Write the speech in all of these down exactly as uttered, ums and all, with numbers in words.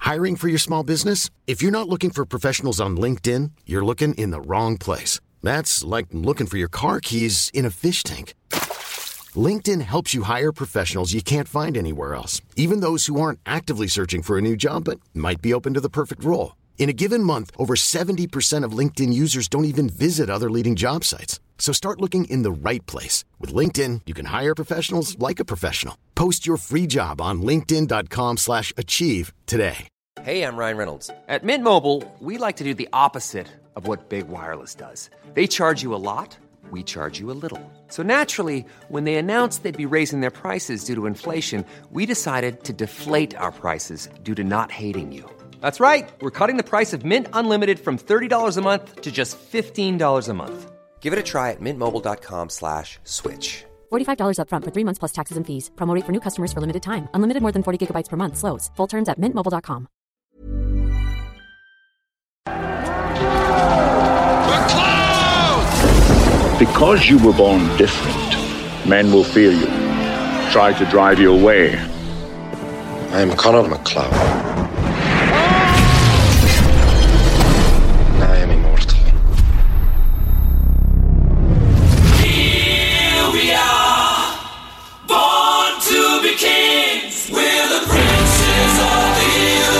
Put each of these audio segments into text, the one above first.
Hiring for your small business? If you're not looking for professionals on LinkedIn, you're looking in the wrong place. That's like looking for your car keys in a fish tank. LinkedIn helps you hire professionals you can't find anywhere else, even those who aren't actively searching for a new job but might be open to the perfect role. In a given month, over seventy percent of LinkedIn users don't even visit other leading job sites. So start looking in the right place. With LinkedIn, you can hire professionals like a professional. Post your free job on linkedin.com slash achieve today. Hey, I'm Ryan Reynolds. At Mint Mobile, we like to do the opposite of what Big Wireless does. They charge you a lot, we charge you a little. So naturally, when they announced they'd be raising their prices due to inflation, we decided to deflate our prices due to not hating you. That's right. We're cutting the price of Mint Unlimited from thirty dollars a month to just fifteen dollars a month. Give it a try at mintmobile.com slash switch. forty-five dollars up front for three months plus taxes and fees. Promo rate for new customers for limited time. Unlimited more than forty gigabytes per month. Slows full terms at mint mobile dot com. Because you were born different, men will fear you, try to drive you away. I am Conor McLeod. I am immortal. Here we are, born to be kings. We're the princes of the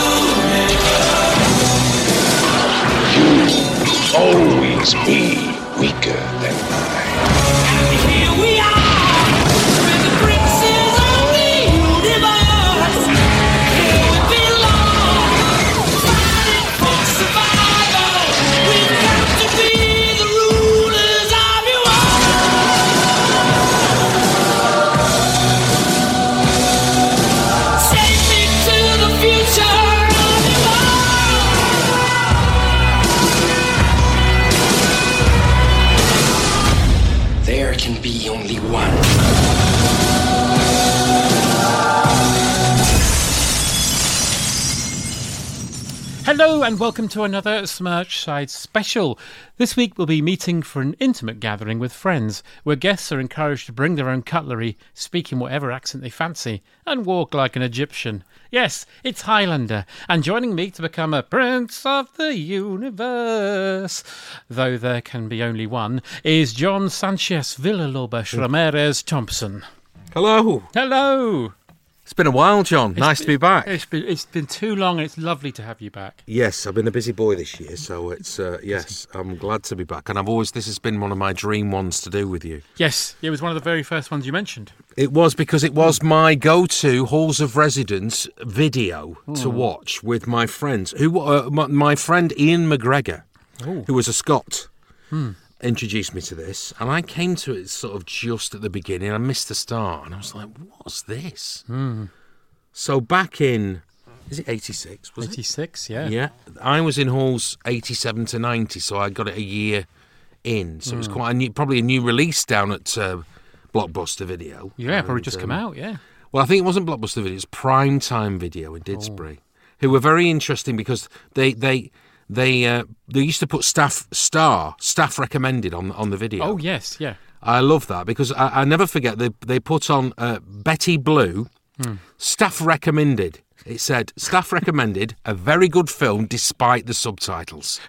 universe. You always be weaker than I. And here we are, we're the princes of the universe. Here we belong, fighting for survival. We've got to be the rulers of you all. Take me to the future of you all. There can be only one. Hello and welcome to another Smirchside special. This week we'll be meeting for an intimate gathering with friends, where guests are encouraged to bring their own cutlery, speak in whatever accent they fancy, and walk like an Egyptian. Yes, it's Highlander, and joining me to become a prince of the universe, though there can be only one, is John Sanchez Villalobos Ramirez Thompson. Hello. Hello. It's been a while, John. It's nice been, to be back. It's been it's been too long, and it's lovely to have you back. Yes, I've been a busy boy this year, so it's uh, yes, I'm glad to be back. And I've always this has been one of my dream ones to do with you. Yes, it was one of the very first ones you mentioned. It was because it was my go-to halls of residence video mm. to watch with my friends. Who uh, my, my friend Ian McGregor, Ooh. who was a Scot. Mm. introduced me to this, and I came to it sort of just at the beginning. I missed the start, and I was like, what's this? Mm. So back in, is it eighty-six? Was eighty-six, it? yeah. Yeah. I was in halls eighty-seven to ninety, so I got it a year in. So mm. it was quite a new, probably a new release down at uh, Blockbuster Video. Yeah, and, probably just um, come out, yeah. Well, I think it wasn't Blockbuster Video, it was Primetime Video in Didsbury, oh. who were very interesting because they... they They uh, they used to put staff star staff recommended on on the video. Oh yes, yeah. I love that because I, I never forget they they put on uh, Betty Blue, mm. staff recommended. It said staff recommended a very good film despite the subtitles.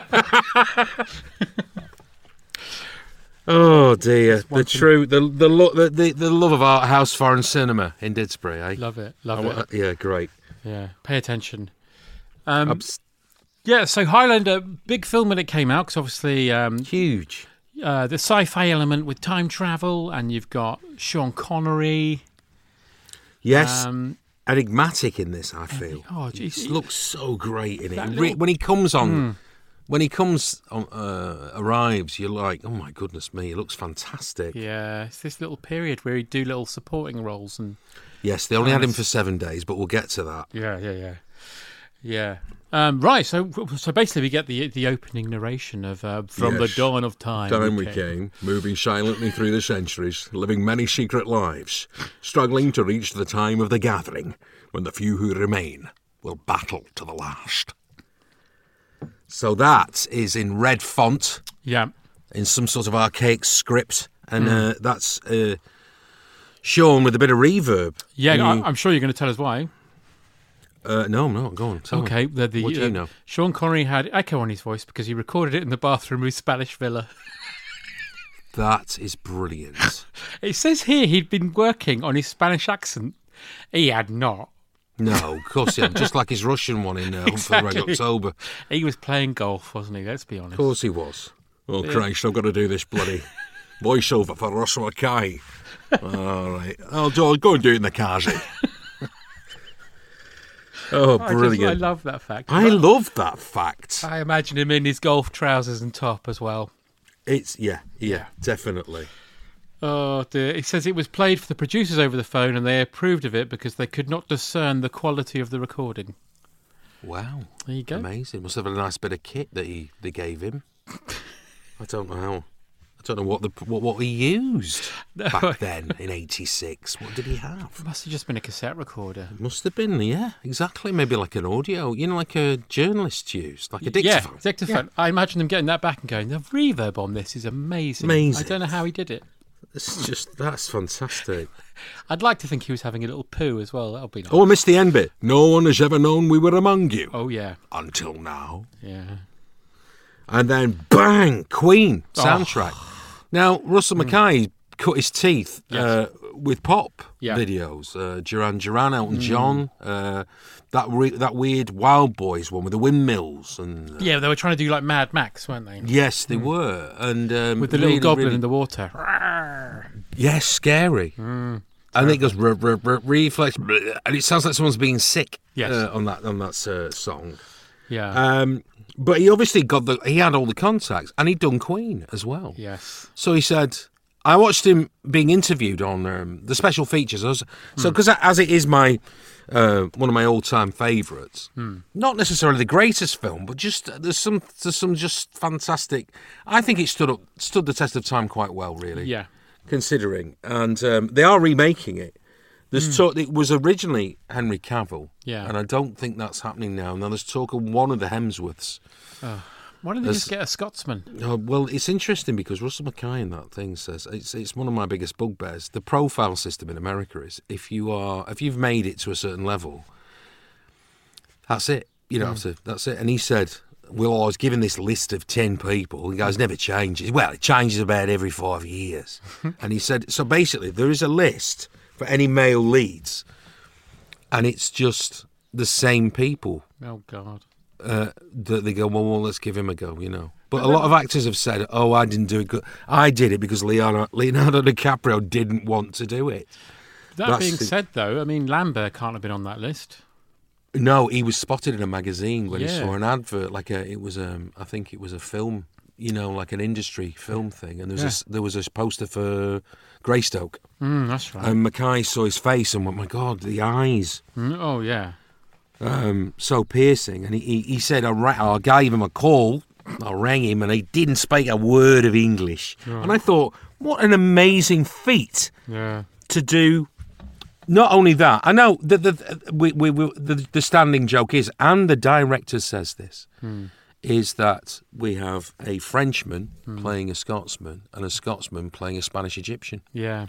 Oh dear, the true the the, lo- the the the love of art house foreign cinema in Didsbury. Eh? Love it, love oh, it. Yeah, great. Yeah, pay attention. Um, Abs- Yeah, so Highlander, big film when it came out, because obviously... Um, Huge. Uh, the sci-fi element with time travel, and you've got Sean Connery. Yes, um, enigmatic in this, I feel. Oh, geez. He looks so great in it. Little, when he comes on, mm. when he comes on, uh, arrives, you're like, oh my goodness me, he looks fantastic. Yeah, it's this little period where he'd do little supporting roles. and Yes, they only had him for seven days, but we'll get to that. Yeah, yeah, yeah. Yeah. Um, right, so so basically we get the the opening narration of uh, From yes. the Dawn of Time. Time we came. came, moving silently through the centuries, living many secret lives, struggling to reach the time of the gathering, when the few who remain will battle to the last. So that is in red font. Yeah. In some sort of archaic script, and mm. uh, that's uh, shown with a bit of reverb. Yeah, you... I'm sure you're going to tell us why. Uh, no, I'm not. Go on. Tell Okay, me. the, the, What do uh, you know? Sean Connery had echo on his voice because he recorded it in the bathroom of his Spanish villa. That is brilliant. It says here he'd been working on his Spanish accent. He had not. No, of course, yeah. Just like his Russian one in uh, Hunt for the Red Exactly. October. He was playing golf, wasn't he? Let's be honest. Of course he was. Oh, Christ, I've got to do this bloody voiceover for Ross Mackay. All right. I'll do, I'll go and do it in the car. eh? Oh, I, just, brilliant. I love that fact. I love that fact. I imagine him in his golf trousers and top as well. It's, yeah, yeah, definitely. Oh dear. He says it was played for the producers over the phone and they approved of it because they could not discern the quality of the recording. Wow. There you go. Amazing. Must have a nice bit of kit that he they gave him. I don't know how. I don't know what the what, what he used back then in eighty-six. What did he have? Must have just been a cassette recorder. Must have been, yeah, exactly. Maybe like an audio, you know, like a journalist used, like a dictaphone. Yeah, dictaphone. I imagine them getting that back and going, the reverb on this is amazing. Amazing. I don't know how he did it. It's just, that's fantastic. I'd like to think he was having a little poo as well. That would be nice. Oh, I missed the end bit. No one has ever known we were among you. Oh, yeah. Until now. Yeah. And then, bang, Queen soundtrack. Now, Russell Mackay cut his teeth Yes. uh, with pop Yeah. videos. Uh, Duran Duran, Elton John, uh, that re- that weird Wild Boys one with the windmills. and uh, Yeah, they were trying to do like Mad Max, weren't they? Yes, they were. And um, With the really, little goblin really- in the water. Yes, scary. And it goes r- r- r- reflex, bleh, and it sounds like someone's being sick. Yes. uh, on that on that uh, song. Yeah. Um, but he obviously got the he had all the contacts, and he'd done Queen as well. yes. So he said, I watched him being interviewed on um, the special features. I was, So, because as it is my uh, one of my all-time favourites, not necessarily the greatest film, but just uh, there's some there's some just fantastic. I think it stood up stood the test of time quite well, really. Yeah. Considering, and um, they are remaking it. There's talk. It was originally Henry Cavill, Yeah. and I don't think that's happening now. Now there's talk of one of the Hemsworths. Why don't they There's- just get a Scotsman? Oh, well, it's interesting because Russell Mackay in that thing says it's it's one of my biggest bugbears. The profile system in America is if you are if you've made it to a certain level, that's it. You don't have to. That's it. And he said, "Well, I was given this list of ten people." He goes, "Never changes." Well, it changes about every five years. And he said, so basically, there is a list for any male leads, and it's just the same people. Oh, God. Uh, that they go, well, well, let's give him a go, you know. But a lot of actors have said, oh, I didn't do it good. I did it because Leonardo, Leonardo DiCaprio didn't want to do it. That That's being the- said, though, I mean, Lambert can't have been on that list. No, he was spotted in a magazine when he Yeah. saw an advert, like a, it was, um, I think it was a film, you know, like an industry film thing. And there was, a s there was a poster for Greystoke. Mm, that's right. And Mackay saw his face and went, my God, the eyes. Mm, oh, yeah. Um, so piercing, and he, he, he said, I, ra- I gave him a call, I rang him, and he didn't speak a word of English. And I thought, what an amazing feat Yeah. to do. Not only that, I know the the, we, we, we, the the standing joke is, and the director says this, is that we have a Frenchman playing a Scotsman and a Scotsman playing a Spanish Egyptian. Yeah.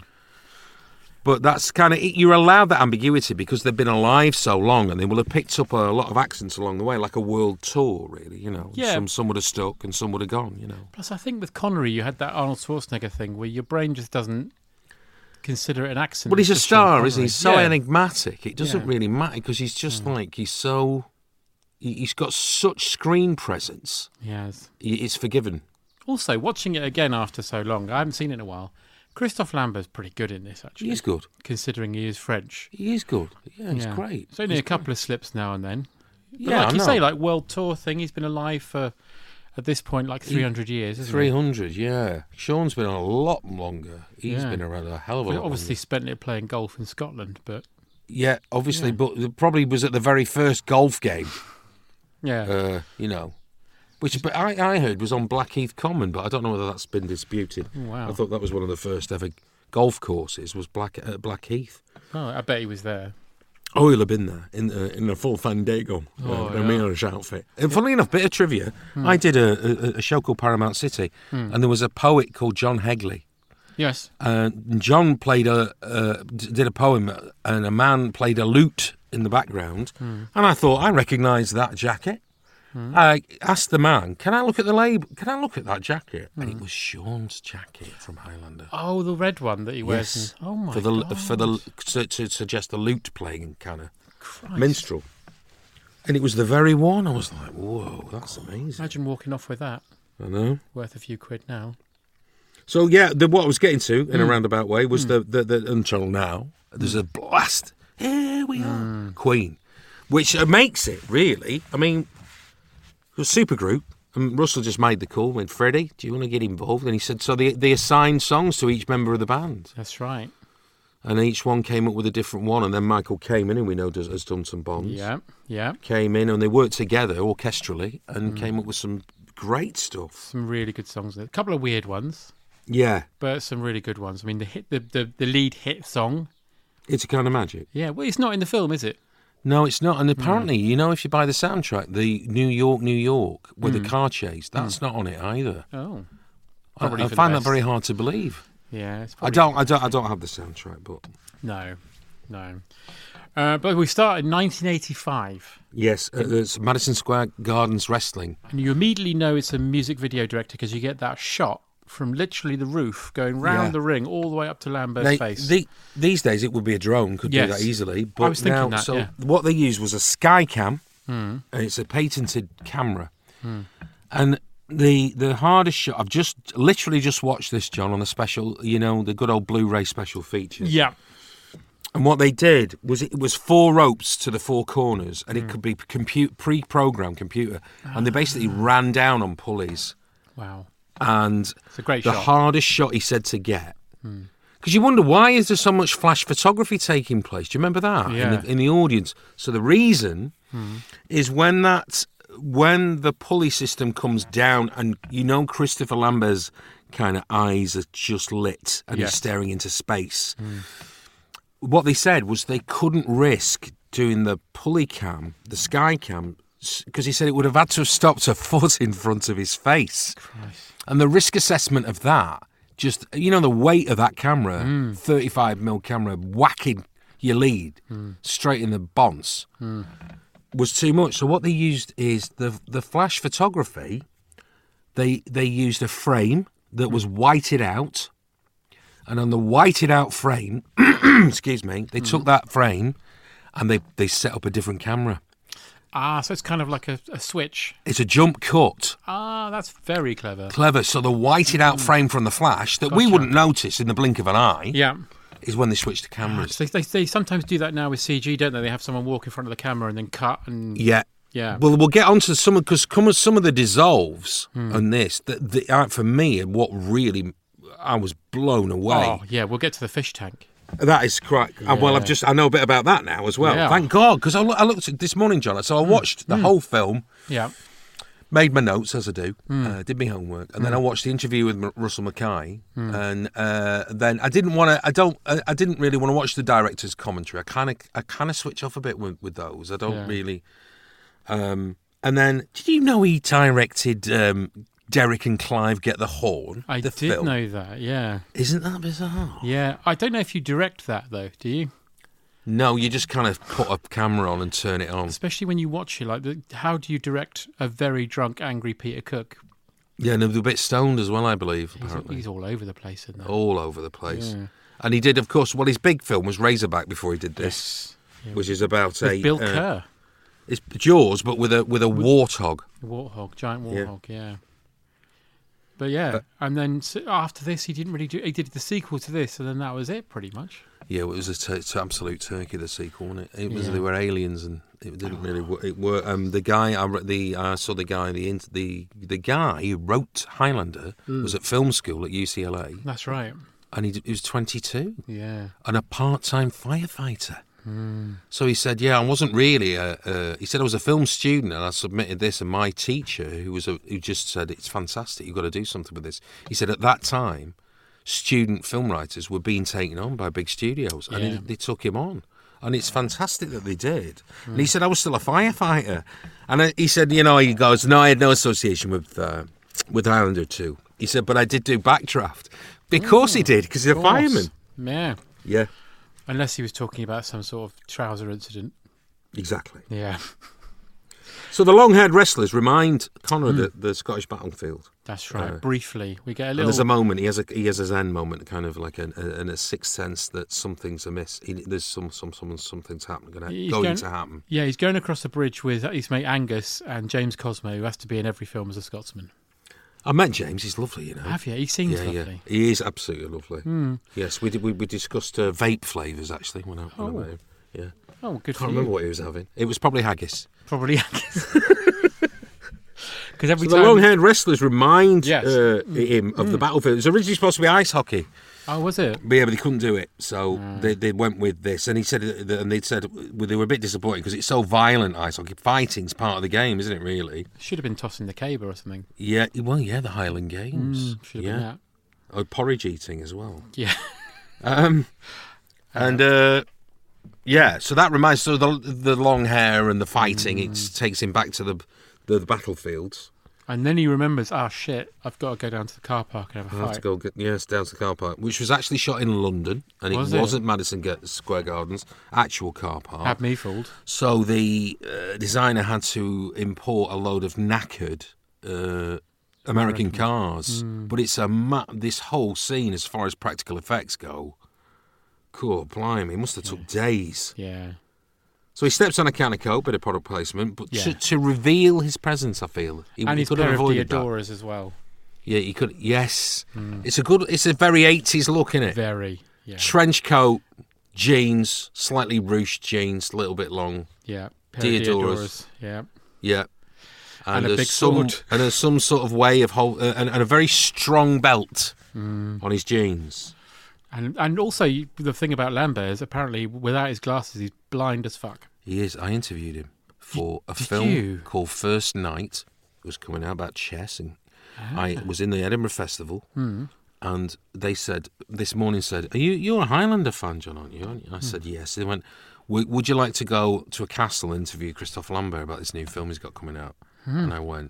But that's kind of, you're allowed that ambiguity because they've been alive so long and they will have picked up a lot of accents along the way, like a world tour, really, you know. Yeah. Some, some would have stuck and some would have gone, you know. Plus, I think with Connery, you had that Arnold Schwarzenegger thing where your brain just doesn't consider it an accent. Well, he's a It's just Sean star, isn't he? Connery. He's so Yeah. enigmatic. It doesn't Yeah. really matter because he's just like, he's so, he- he's got such screen presence. Yes. He- It's forgiven. Also, watching it again after so long, I haven't seen it in a while. Christophe Lambert's pretty good in this, actually. He is good. Considering he is French. He is good. Yeah, he's Yeah. great. It's only He's a couple of slips now and then. But Yeah, like I you know. say, like world tour thing, he's been alive for, at this point, like three hundred years, isn't three he? hundred, yeah. Sean's been on a lot longer. He's Yeah. been around a hell of a Well, lot obviously longer. spent it playing golf in Scotland, but Yeah, obviously, Yeah. but it probably was at the very first golf game, yeah. uh, you know, which but I, I heard was on Blackheath Common, but I don't know whether that's been disputed. Oh, wow. I thought that was one of the first ever golf courses, was Black uh, Blackheath. Oh, I bet he was there. Oh, he'll have been there in uh, in a full Fandango, uh, Oh, an yeah. Amish outfit. And funnily enough, bit of trivia, I did a, a, a show called Paramount City, and there was a poet called John Hegley. Yes. And John played a uh, d- did a poem, and a man played a lute in the background, and I thought I recognised that jacket. I asked the man, "Can I look at the label? Can I look at that jacket?" And it was Sean's jacket from Highlander. Oh, the red one that he wears. Yes. in- Oh my for the god! for the to, to suggest the lute playing kind of Christ. minstrel, and it was the very one. I was like, "Whoa, that's amazing!" Imagine walking off with that. I know. Worth a few quid now. So yeah, the, what I was getting to in Mm. a roundabout way was the, the the until now there's a blast. Here we are, Mm. Queen, which uh, makes it really. I mean, it was a super group. And Russell just made the call. Went, Freddie, do you want to get involved? And he said, so they they assigned songs to each member of the band, That's right. and each one came up with a different one. And then Michael came in, and we know does, has done some bonds. Yeah, yeah. Came in and they worked together orchestrally Mm. and came up with some great stuff. Some really good songs. A couple of weird ones, Yeah, but some really good ones. I mean, the hit, the, the, the lead hit song. it's a kind of magic. Yeah, well, it's not in the film, is it? No, it's not. And Hmm. apparently, you know, if you buy the soundtrack, the New York, New York, with Hmm. the car chase, that's not on it either. Oh, I, Probably I for the find that best. very hard to believe. yeah. It's I probably, don't, I don't, I don't have the soundtrack, but No, no. Uh, but we start in nineteen eighty-five, yes, uh, it's Madison Square Gardens Wrestling. and you immediately know it's a music video director because you get that shot from literally the roof going round Yeah. the ring all the way up to Lambert's They- face. the- these days, it would be a drone, could Yes. do that easily. But was thinking now, that, so yeah. what they used was a Skycam, Hmm. and it's a patented camera. And the the hardest shot, I've just literally just watched this, John, on the special, you know, the good old Blu-ray special features. yeah, And what they did was it was four ropes to the four corners, and Hmm. it could be compute, pre-programmed computer, and they basically Ah. ran down on pulleys. wow. And It's a great the shot. hardest shot he said to get, because you wonder why is there so much flash photography taking place? Do you remember that Yeah. in, the, in the audience? So the reason is when that when the pulley system comes down, and you know Christopher Lambert's kind of eyes are just lit, and Yes. he's staring into space. What they said was they couldn't risk doing the pulley cam, the sky cam, because he said it would have had to have stopped a foot in front of his face. And the risk assessment of that, just, you know, the weight of that camera, thirty-five mil camera, whacking your lead straight in the bonce, was too much. So what they used is the the flash photography, they they used a frame that was whited out. And on the whited out frame, excuse me, they took that frame and they, they set up a different camera. Ah, so it's kind of like a, a switch. It's a jump cut. Ah, that's very clever. Clever. So the whited out frame from the flash that we Gotcha. wouldn't notice in the blink of an eye Yeah. is when they switch the cameras. So they, they sometimes do that now with C G, don't they? They have someone walk in front of the camera and then cut and Yeah. yeah. Well, we'll get onto some of because some of the dissolves on this. The, the, uh, for me, what really I was blown away. Oh, yeah, we'll get to the fish tank. That is correct. Uh, Well, I've Yeah. just I know a bit about that now as well. Yeah. Thank God, because I, loo- I looked at this morning, John. So I watched the whole film, Yeah. made my notes as I do, uh, did my homework, and then I watched the interview with M- Russell Mackay, and uh, then I didn't want to. I don't. I, I didn't really want to watch the director's commentary. I kind of. I kind of switch off a bit with, with those. I don't Yeah. really. Um, and then, did you know he directed um, Derek and Clive Get the Horn? I the did film? know that, yeah. Isn't that bizarre? Yeah. I don't know if you direct that, though, do you? No, you just kind of put a camera on and turn it on. Especially when you watch it, like, the, how do you direct a very drunk, angry Peter Cook? Yeah, and they're a bit stoned as well, I believe, He's, apparently. he's all over the place in there. All over the place. Yeah. And he did, of course, well, his big film was Razorback before he did this, which is about With a... Bill uh, Kerr. It's Jaws, but with a with a warthog. Warthog, giant Yeah. warthog, yeah. But yeah, and then so after this, he didn't really do. He did the sequel to this, and then that was it, pretty much. Yeah, it was a t- it's absolute turkey, the sequel, wasn't it? It was Yeah. they were aliens, and it didn't really work. It were um the guy I re- the I saw the guy the int- the the guy who wrote Highlander was at film school at U C L A, That's right. and he, d- he was twenty-two Yeah. and a part-time firefighter. So he said, "Yeah, I wasn't really a." Uh, he said I was a film student, and I submitted this, and my teacher, who was a, who just said it's fantastic, you've got to do something with this. He said at that time, student film writers were being taken on by big studios, and Yeah. they, they took him on, and it's fantastic that they did. And he said I was still a firefighter, and I, he said, you know, he goes, "No, I had no association with uh, with Highlander two." He said, "But I did do Backdraft." Of course he did, because he's a Of course. fireman. Yeah. Yeah. Unless he was talking about some sort of trouser incident. Exactly. Yeah, So the long-haired wrestlers remind Connor of the, the Scottish battlefield. that's right. Uh, Briefly, we get a And little. there's a moment he has a he has a zen moment, kind of like a, a, a sixth sense that something's amiss. He, there's some some some something's happening, going He's going going- to happen. Yeah, he's going across the bridge with his mate Angus and James Cosmo, who has to be in every film as a Scotsman. I met James. He's lovely, you know. Have you? He seems yeah, yeah, lovely. he is absolutely lovely. Yes, we did. We, we discussed uh, vape flavours actually when I, when I Oh. met him. Yeah, Oh, good can't for remember you. what he was having. It was probably haggis. Probably Angus. Because every So time. the long-haired wrestlers remind Yes. uh, him of the battlefield. It was originally supposed to be ice hockey. Oh, was it? But yeah, but they couldn't do it, so they, they went with this. And he said, that- and they said well, they were a bit disappointed because it's so violent. Ice hockey, fighting's part of the game, isn't it? Really? Should have been tossing the caber or something. Yeah. Well, yeah, the Highland Games. Should have yeah. been that. Oh, porridge eating as well. Yeah. Um, and uh, yeah, so that reminds. So the the long hair and the fighting, it takes him back to the the, the battlefields. And then he remembers, oh shit, I've got to go down to the car park and have a I have fight. to go get yes down to the car park, which was actually shot in London, and it Was it? wasn't Madison Ga- Square Gardens, actual car park. Had me fooled. So the uh, designer had to import a load of knackered uh, American cars, but it's a ma- this whole scene, as far as practical effects go, cool, blimey, it must have took days. Yeah. So he steps on a can of coke, bit of product placement, but Yeah. to, to reveal his presence, I feel he, And he his could have pair of avoided that. Diodoras as well. Yeah, he could. Yes, it's a good. It's a very eighties look, isn't it? Very. Yeah. Trench coat, jeans, slightly ruched jeans, a little bit long. Yeah. Pair of Diodoras. Diodoras. Yeah. Yeah. And a there's big some, sword. and there's some sort of way of hold, uh, and, and a very strong belt Mm. on his jeans. And and also you- the thing about Lambert is apparently without his glasses he's blind as fuck. He is. I interviewed him for a did film you? called First Night. It was coming out about chess, and Ah. I was in the Edinburgh Festival. Hmm. And they said this morning, said, "Are you you're a Highlander fan, John, aren't you?" Aren't you? I Hmm. said, "Yes." They went, "W- "Would you like to go to a castle and interview Christophe Lambert about this new film he's got coming out?" Hmm. And I went,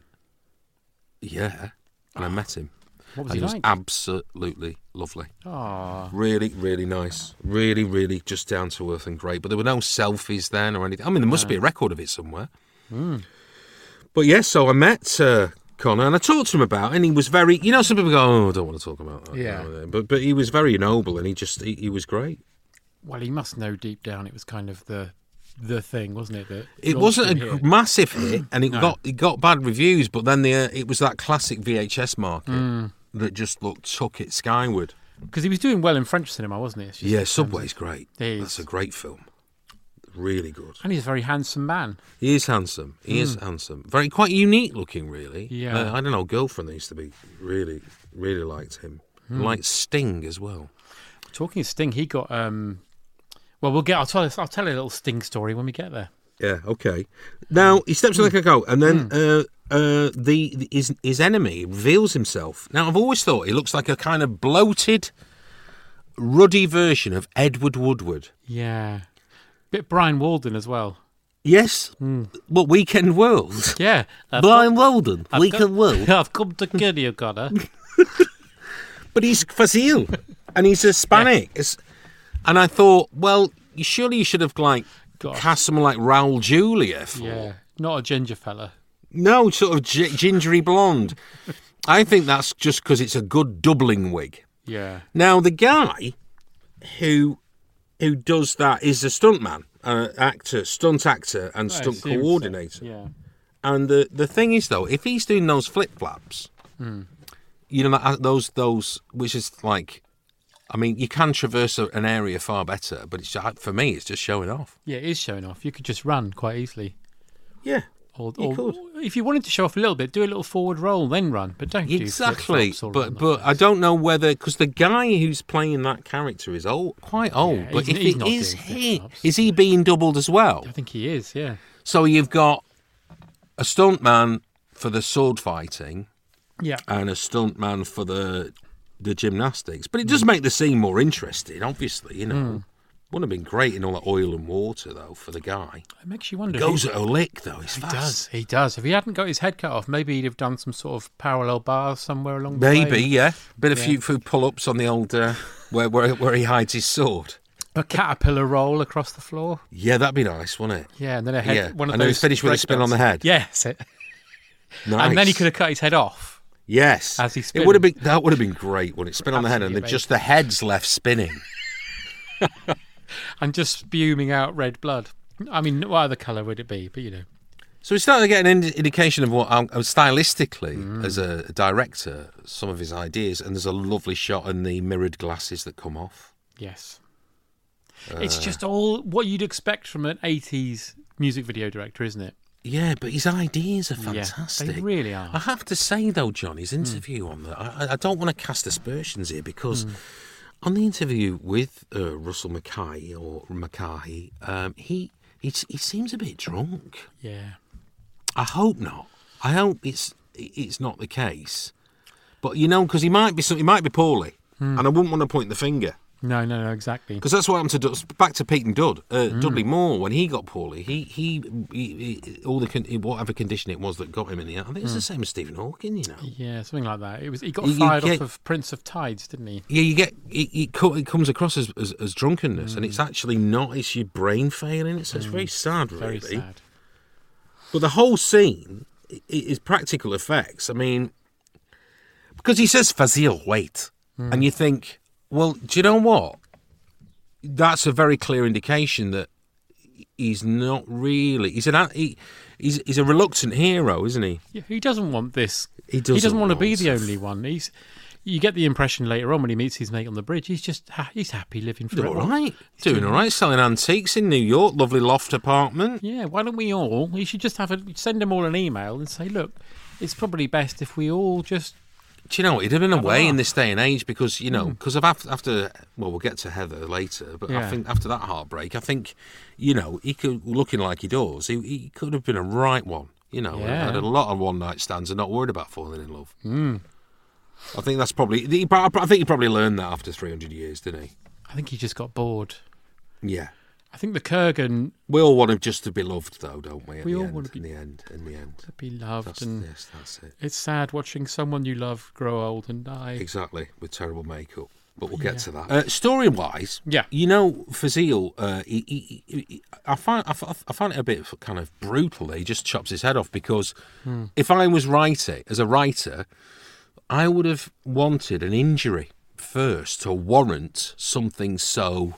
"Yeah," and I met him. What was and he he was like? absolutely lovely. Aw. Really, really nice. Really, really just down to earth and great. But there were no selfies then or anything. I mean, there must be a record of it somewhere. Hmm. But yes, so I met uh, Connor and I talked to him about it, and he was very, you know, some people go, oh, I don't want to talk about that. Yeah. you know, But but he was very noble, and he just, he, he was great. Well, he must know deep down it was kind of the the thing, wasn't it? That It launched wasn't him a here. g- massive hit, and it No. got it got bad reviews. But then the uh, it was that classic V H S market Hmm. that just looked took it skyward. Because he was doing well in French cinema, wasn't he? It's just Yeah, in terms Subway's of- great. He is. That's a great film. Really good. And he's a very handsome man. He is handsome. He is handsome. Very quite unique looking, really. Yeah. Uh, I don't know. Girlfriend used to be really, really liked him. Liked Sting as well. Talking of Sting, he got. um Well, we'll get. I'll tell. I'll tell a little Sting story when we get there. Yeah. Okay. Now he steps on the coat, and then uh, uh, the, the his his enemy reveals himself. Now I've always thought he looks like a kind of bloated, ruddy version of Edward Woodward. Yeah, bit Brian Walden as well. Yes. What Weekend World? Yeah, I've Brian come- Walden. I've Weekend come- World. I've come to kill you, Connor. But he's Fazil, and he's Hispanic. It's- And I thought, well, you surely you should have like Gosh. cast someone like Raul Julia for. Yeah, not a ginger fella. No, sort of gi- gingery blonde. I think that's just because it's a good doubling wig. Yeah, Now the guy who who does that is a stuntman, uh, actor, stunt actor, and I stunt assume so. coordinator. Yeah, And the the thing is, though, if he's doing those flip flaps, Hmm. you know, that, those those which is like, I mean, you can traverse a- an area far better, but it's just, for me, it's just showing off. yeah, it is showing off. You could just run quite easily, Yeah, or, You or could. if you wanted to show off a little bit, do a little forward roll, then run. But don't exactly. do flip-flops all But around the but I place. don't know whether because the guy who's playing that character is old, quite old. Yeah, but he's- if he's it not is doing he, flip-flops. is he being doubled as well? I think he is. Yeah, So you've got a stuntman for the sword fighting yeah. and a stuntman for the the gymnastics, but it does make the scene more interesting. Obviously, you know, Hmm. wouldn't have been great in all that oil and water though for the guy. It makes you wonder. Goes who- at a lick though. He's He fast. does. He does. If he hadn't got his head cut off, maybe he'd have done some sort of parallel bars somewhere along the way. Maybe, yeah. Bit of Yeah. few, few pull-ups on the old uh, where, where where he hides his sword. A caterpillar roll across the floor. Yeah, that'd be nice, wouldn't it? Yeah, and then a head. Yeah. One of and then those he's finished with a break spin on the dance. head. Yes. It, Nice. And then he could have cut his head off. Yes. As he It spins. would have been that would have been great when it spin on the head and Absolutely then just the head's left spinning. And just spuming out red blood. I mean, what other colour would it be? But, you know. So we started to get an ind- indication of what um, stylistically, Mm. as a director, some of his ideas, and there's a lovely shot in the mirrored glasses that come off. Yes. Uh, It's just all what you'd expect from an eighties music video director, isn't it? Yeah, but his ideas are Yeah, fantastic. they really are. I have to say, though, John, his interview on the... I, I don't want to cast aspersions here because on the interview with uh, Russell Mackay, or Mackay, um, he, he he seems a bit drunk. Yeah. I hope not. I hope it's it's not the case. But, you know, because he might be some- he might be poorly, and I wouldn't want to point the finger. No, no, no, exactly. Because that's what happened to Dud- back to Pete and Dud. Uh, Mm. Dudley Moore, when he got poorly, he he, he, he all the con- whatever condition it was that got him in the end. I think it's the same as Stephen Hawking, you know. Yeah, something like that. It was he got You- you fired get- off of Prince of Tides, didn't he? Yeah, you get it. It, co- it comes across as, as, as drunkenness, and it's actually not. It's your brain failing. It's, it's very sad, really. Very sad. But the whole scene i- is practical effects. I mean, because he says Fazil, wait, and you think, well, do you know what? That's a very clear indication that he's not really. He's an he, he's he's a reluctant hero, isn't he? Yeah, he doesn't want this. He doesn't, doesn't want to be want the to- only one. He's. You get the impression later on when he meets his mate on the bridge. He's just ha- he's happy living Doing forever. all right, doing all right, selling antiques in New York, lovely loft apartment. Yeah, why don't we all? We should just have a send them all an email and say, look, it's probably best if we all just. Do you know, it'd have been a Have a way in laugh. this day and age because, you know, because of after, after, well, we'll get to Heather later, but I Yeah. think after that heartbreak, I think, you know, he could, looking like he does, he, he could have been a right one, you know, Yeah. had a lot of one-night stands and not worried about falling in love. Mm. I think that's probably, he, I think he probably learned that after three hundred years, didn't he? I think he just got bored. Yeah. I think the Kurgan We all want him just to be loved, though, don't we? At We the all end, want to be- in the end, in the end. to be loved, That's, and yes, that's it. it's sad watching someone you love grow old and die. Exactly, with terrible makeup. But we'll get to that. Uh, story-wise, Yeah. you know, Fazil, uh, he, he, he, he- I find I, f- I find it a bit kind of brutal that he just chops his head off because if I was writing as a writer, I would have wanted an injury first to warrant something so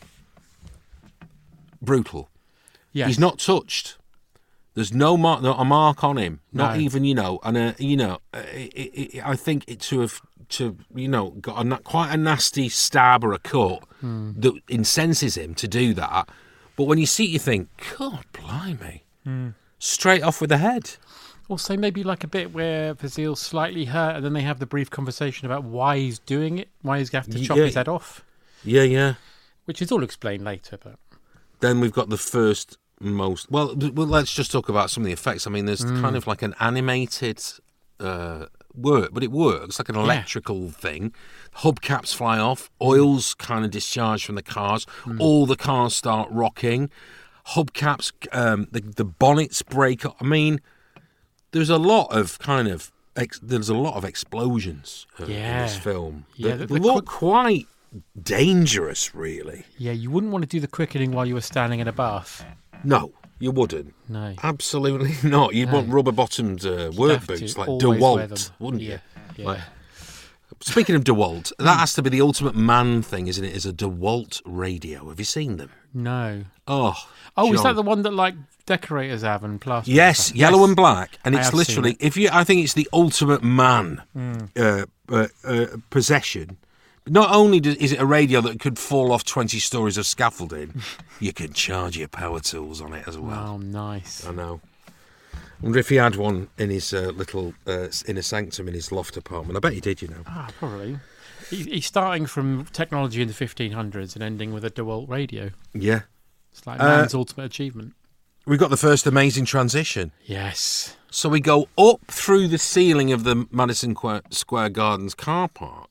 brutal. Yes. He's not touched. There's no mark, not a mark on him. Not No. even, you know, and uh, you know, uh, it, it, I think it to have to you know got a, na- quite a nasty stab or a cut Hmm. that incenses him to do that. But when you see it, you think, God, blimey, Hmm. straight off with the head. Also, maybe like a bit where Fazil's slightly hurt, and then they have the brief conversation about why he's doing it, why he's going to have to chop Yeah. his head off, Yeah, yeah. which is all explained later. But Then we've got the first most well. th- well let's just talk about some of the effects. I mean, there's Hmm. kind of like an animated uh, work, but it works like an electrical thing. Hubcaps fly off, oils kind of discharge from the cars. Hmm. All the cars start rocking. Hubcaps, um, the the bonnets break up. I mean, there's a lot of kind of ex- there's a lot of explosions uh, in Yeah. this film. Yeah, that the- the look quick- quite dangerous, really. yeah, you wouldn't want to do the quickening while you were standing in a bath. No, you wouldn't. No. Absolutely not. You'd want rubber-bottomed uh, work have to boots like always wear DeWalt, them. wouldn't Yeah, you? yeah. Like, speaking of DeWalt, that has to be the ultimate man thing, isn't it? Is a DeWalt radio. Have you seen them? No. Oh, Oh, is John. that the one that like decorators have and plaster? Yes, yellow and black, and I it's have seen literally it. Hmm. if you. I think it's the ultimate man uh, uh, uh, possession. Not only does, is it a radio that could fall off twenty stories of scaffolding, you can charge your power tools on it as well. Oh, nice. I know. I wonder if he had one in his uh, little uh, inner sanctum in his loft apartment. I bet he did, you know. Ah, probably. He, he's starting from technology in the fifteen hundreds and ending with a DeWalt radio. Yeah. It's like Uh, man's ultimate achievement. We got the first amazing transition. Yes. So we go up through the ceiling of the Madison Square, Square Gardens car park,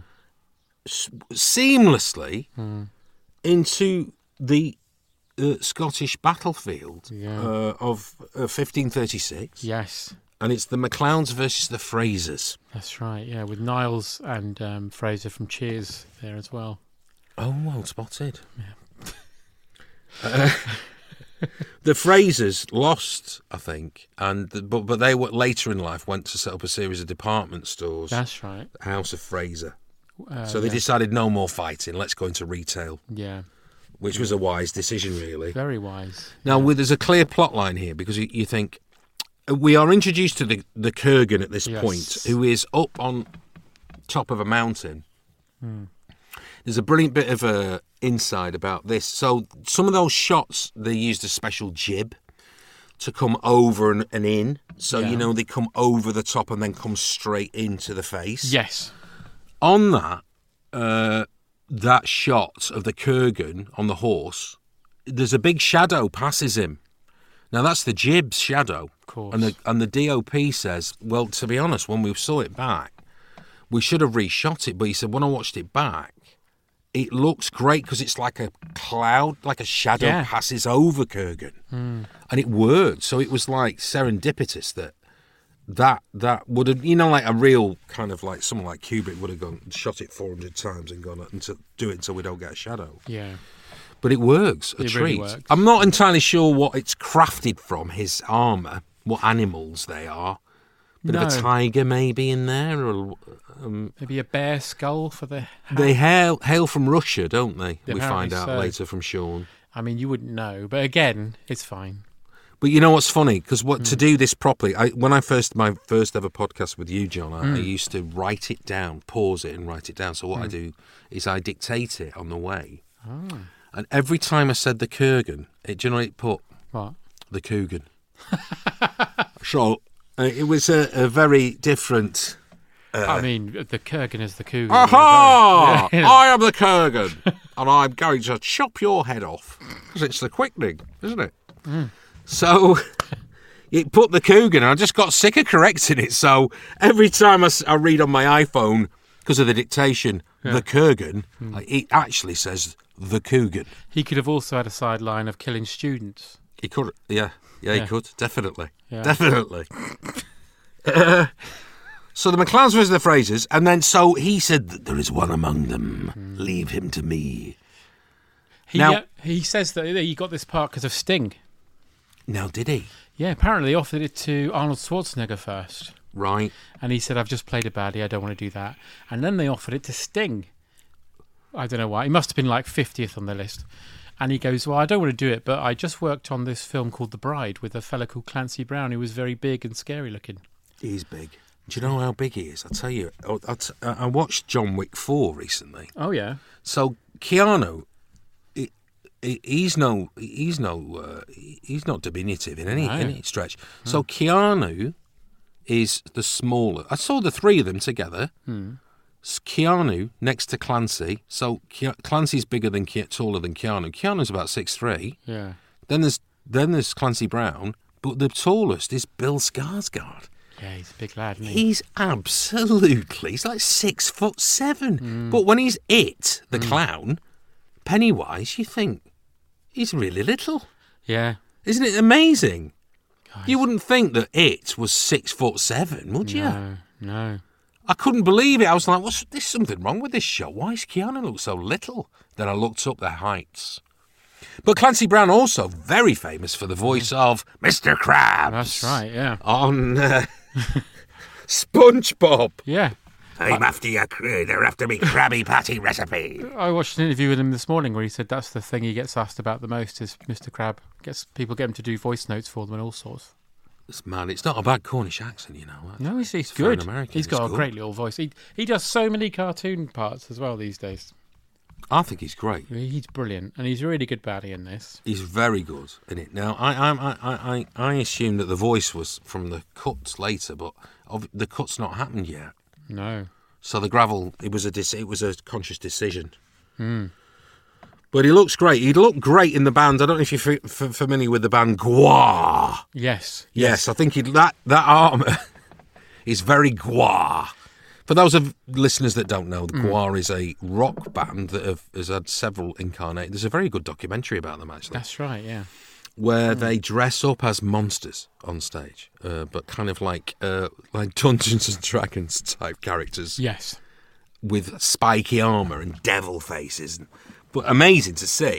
s- seamlessly into the uh, Scottish battlefield Yeah. uh, of uh, fifteen thirty-six. Yes. And it's the MacLeods versus the Frasers. That's right. Yeah, with Niles and um, Fraser from Cheers there as well. Oh, well spotted. Uh, the Frasers lost, I think, and the, but but they were, later in life went to set up a series of department stores. That's right. House of Fraser. Uh, so they yeah. decided no more fighting. Let's go into retail. Yeah. Which was a wise decision, really. Very wise. Now, with, there's a clear plot line here because you, you think we are introduced to the the Kurgan at this Yes. point, who is up on top of a mountain. Hmm. There's a brilliant bit of uh, insight about this. So some of those shots, they used a special jib to come over and, and in. So, Yeah. you know, they come over the top and then come straight into the face. Yes. On that, uh, that shot of the Kurgan on the horse, there's a big shadow passes him. Now, that's the jib's shadow. Of course. And the, and the D O P says, well, to be honest, when we saw it back, we should have reshot it. But he said, when I watched it back, it looks great because it's like a cloud, like a shadow Yeah. passes over Kurgan. Mm. And it worked. So it was like serendipitous that that that would have, you know, like a real kind of like someone like Kubrick would have gone and shot it four hundred times and gone and to do it until we don't get a shadow. Yeah. But it works, a It treat. really works. I'm not entirely sure what it's crafted from, his armour, what animals they are. Bit of a No. tiger maybe in there. Or, um, Maybe a bear skull for the hat. they hail, hail from Russia, don't they? We Apparently find out so. later from Sean. I mean, you wouldn't know. But again, it's fine. But you know what's funny? Because what Hmm. to do this properly, I, when I first, my first ever podcast with you, John, I, I Mm. used to write it down, pause it and write it down. So what I Mm. do is I dictate it on the way. Oh. And every time I said the Kurgan, it generally put What? the Coogan. So uh, it was a, a very different. Uh, I mean, the Kurgan is the Coogan. Aha! Yeah. I am the Kurgan, and I'm going to chop your head off because it's the quickening, isn't it? Mm. So it put the Coogan, and I just got sick of correcting it. So every time I, s- I read on my iPhone, because of the dictation, the Kurgan, Mm. like, it actually says the Coogan. He could have also had a sideline of killing students. He could, yeah, yeah, Yeah. he could, definitely, Yeah. definitely. uh, so the McLeods versus the Frasers, and then so he said that there is one among them. Leave him to me. He, Now- uh, he says that he got this part because of Sting. Now, did he? Yeah, apparently he offered it to Arnold Schwarzenegger first. Right. And he said, I've just played it badly, I don't want to do that. And then they offered it to Sting. I don't know why. He must have been like fiftieth on the list. And he goes, well, I don't want to do it, but I just worked on this film called The Bride with a fella called Clancy Brown, who was very big and scary looking. He's big. Do you know how big he is? I'll tell you. I, I, t- I watched John Wick four recently. Oh, yeah. So Keanu, he, he, he's no, he's no, uh, he's not diminutive in any No. any stretch. So Keanu is the smaller. I saw the three of them together. Hmm. S- Keanu next to Clancy. So Ke- Clancy's bigger than Ke- taller than Keanu. Keanu's about six three. Yeah. Then there's then there's Clancy Brown, but the tallest is Bill Skarsgård. Yeah, he's a big lad, isn't he? He's absolutely, he's like six foot seven. Mm. But when he's it, the clown, Pennywise, you think he's really little. Yeah. Isn't it amazing? God, You wouldn't think that it was six foot seven, would you? No, no. I couldn't believe it. I was like, what's there's something wrong with this show? Why does Keanu look so little? Then I looked up their heights. But Clancy Brown also very famous for the voice of Mister Krabs. That's right, yeah. On uh, SpongeBob. Yeah. I'm after your crew. They're after me Krabby Patty recipe. I watched an interview with him this morning where he said that's the thing he gets asked about the most is Mister Crab. Gets people get him to do voice notes for them and all sorts. It's mad. It's not a bad Cornish accent, you know. No, he's, he's It's for an good. American, He's it's got a good. great little voice. He he does so many cartoon parts as well these days. I think he's great. He's brilliant, and he's a really good baddie in this. He's very good in it. Now, I I I I, I assumed that the voice was from the cuts later, but of, the cut's not happened yet. No. So the gravel, it was a dis- it was a conscious decision. Mm. But he looks great. He looked great in the band. I don't know if you're f- f- familiar with the band Gwar. Yes. Yes, I think he, that that armour is very Gwar. For those of listeners that don't know, the Mm. Gwar is a rock band that have, has had several incarnated. There's a very good documentary about them, actually, That's right, yeah. where they dress up as monsters on stage, uh, but kind of like uh, like Dungeons and Dragons type characters. Yes. With spiky armour and devil faces. But amazing to see.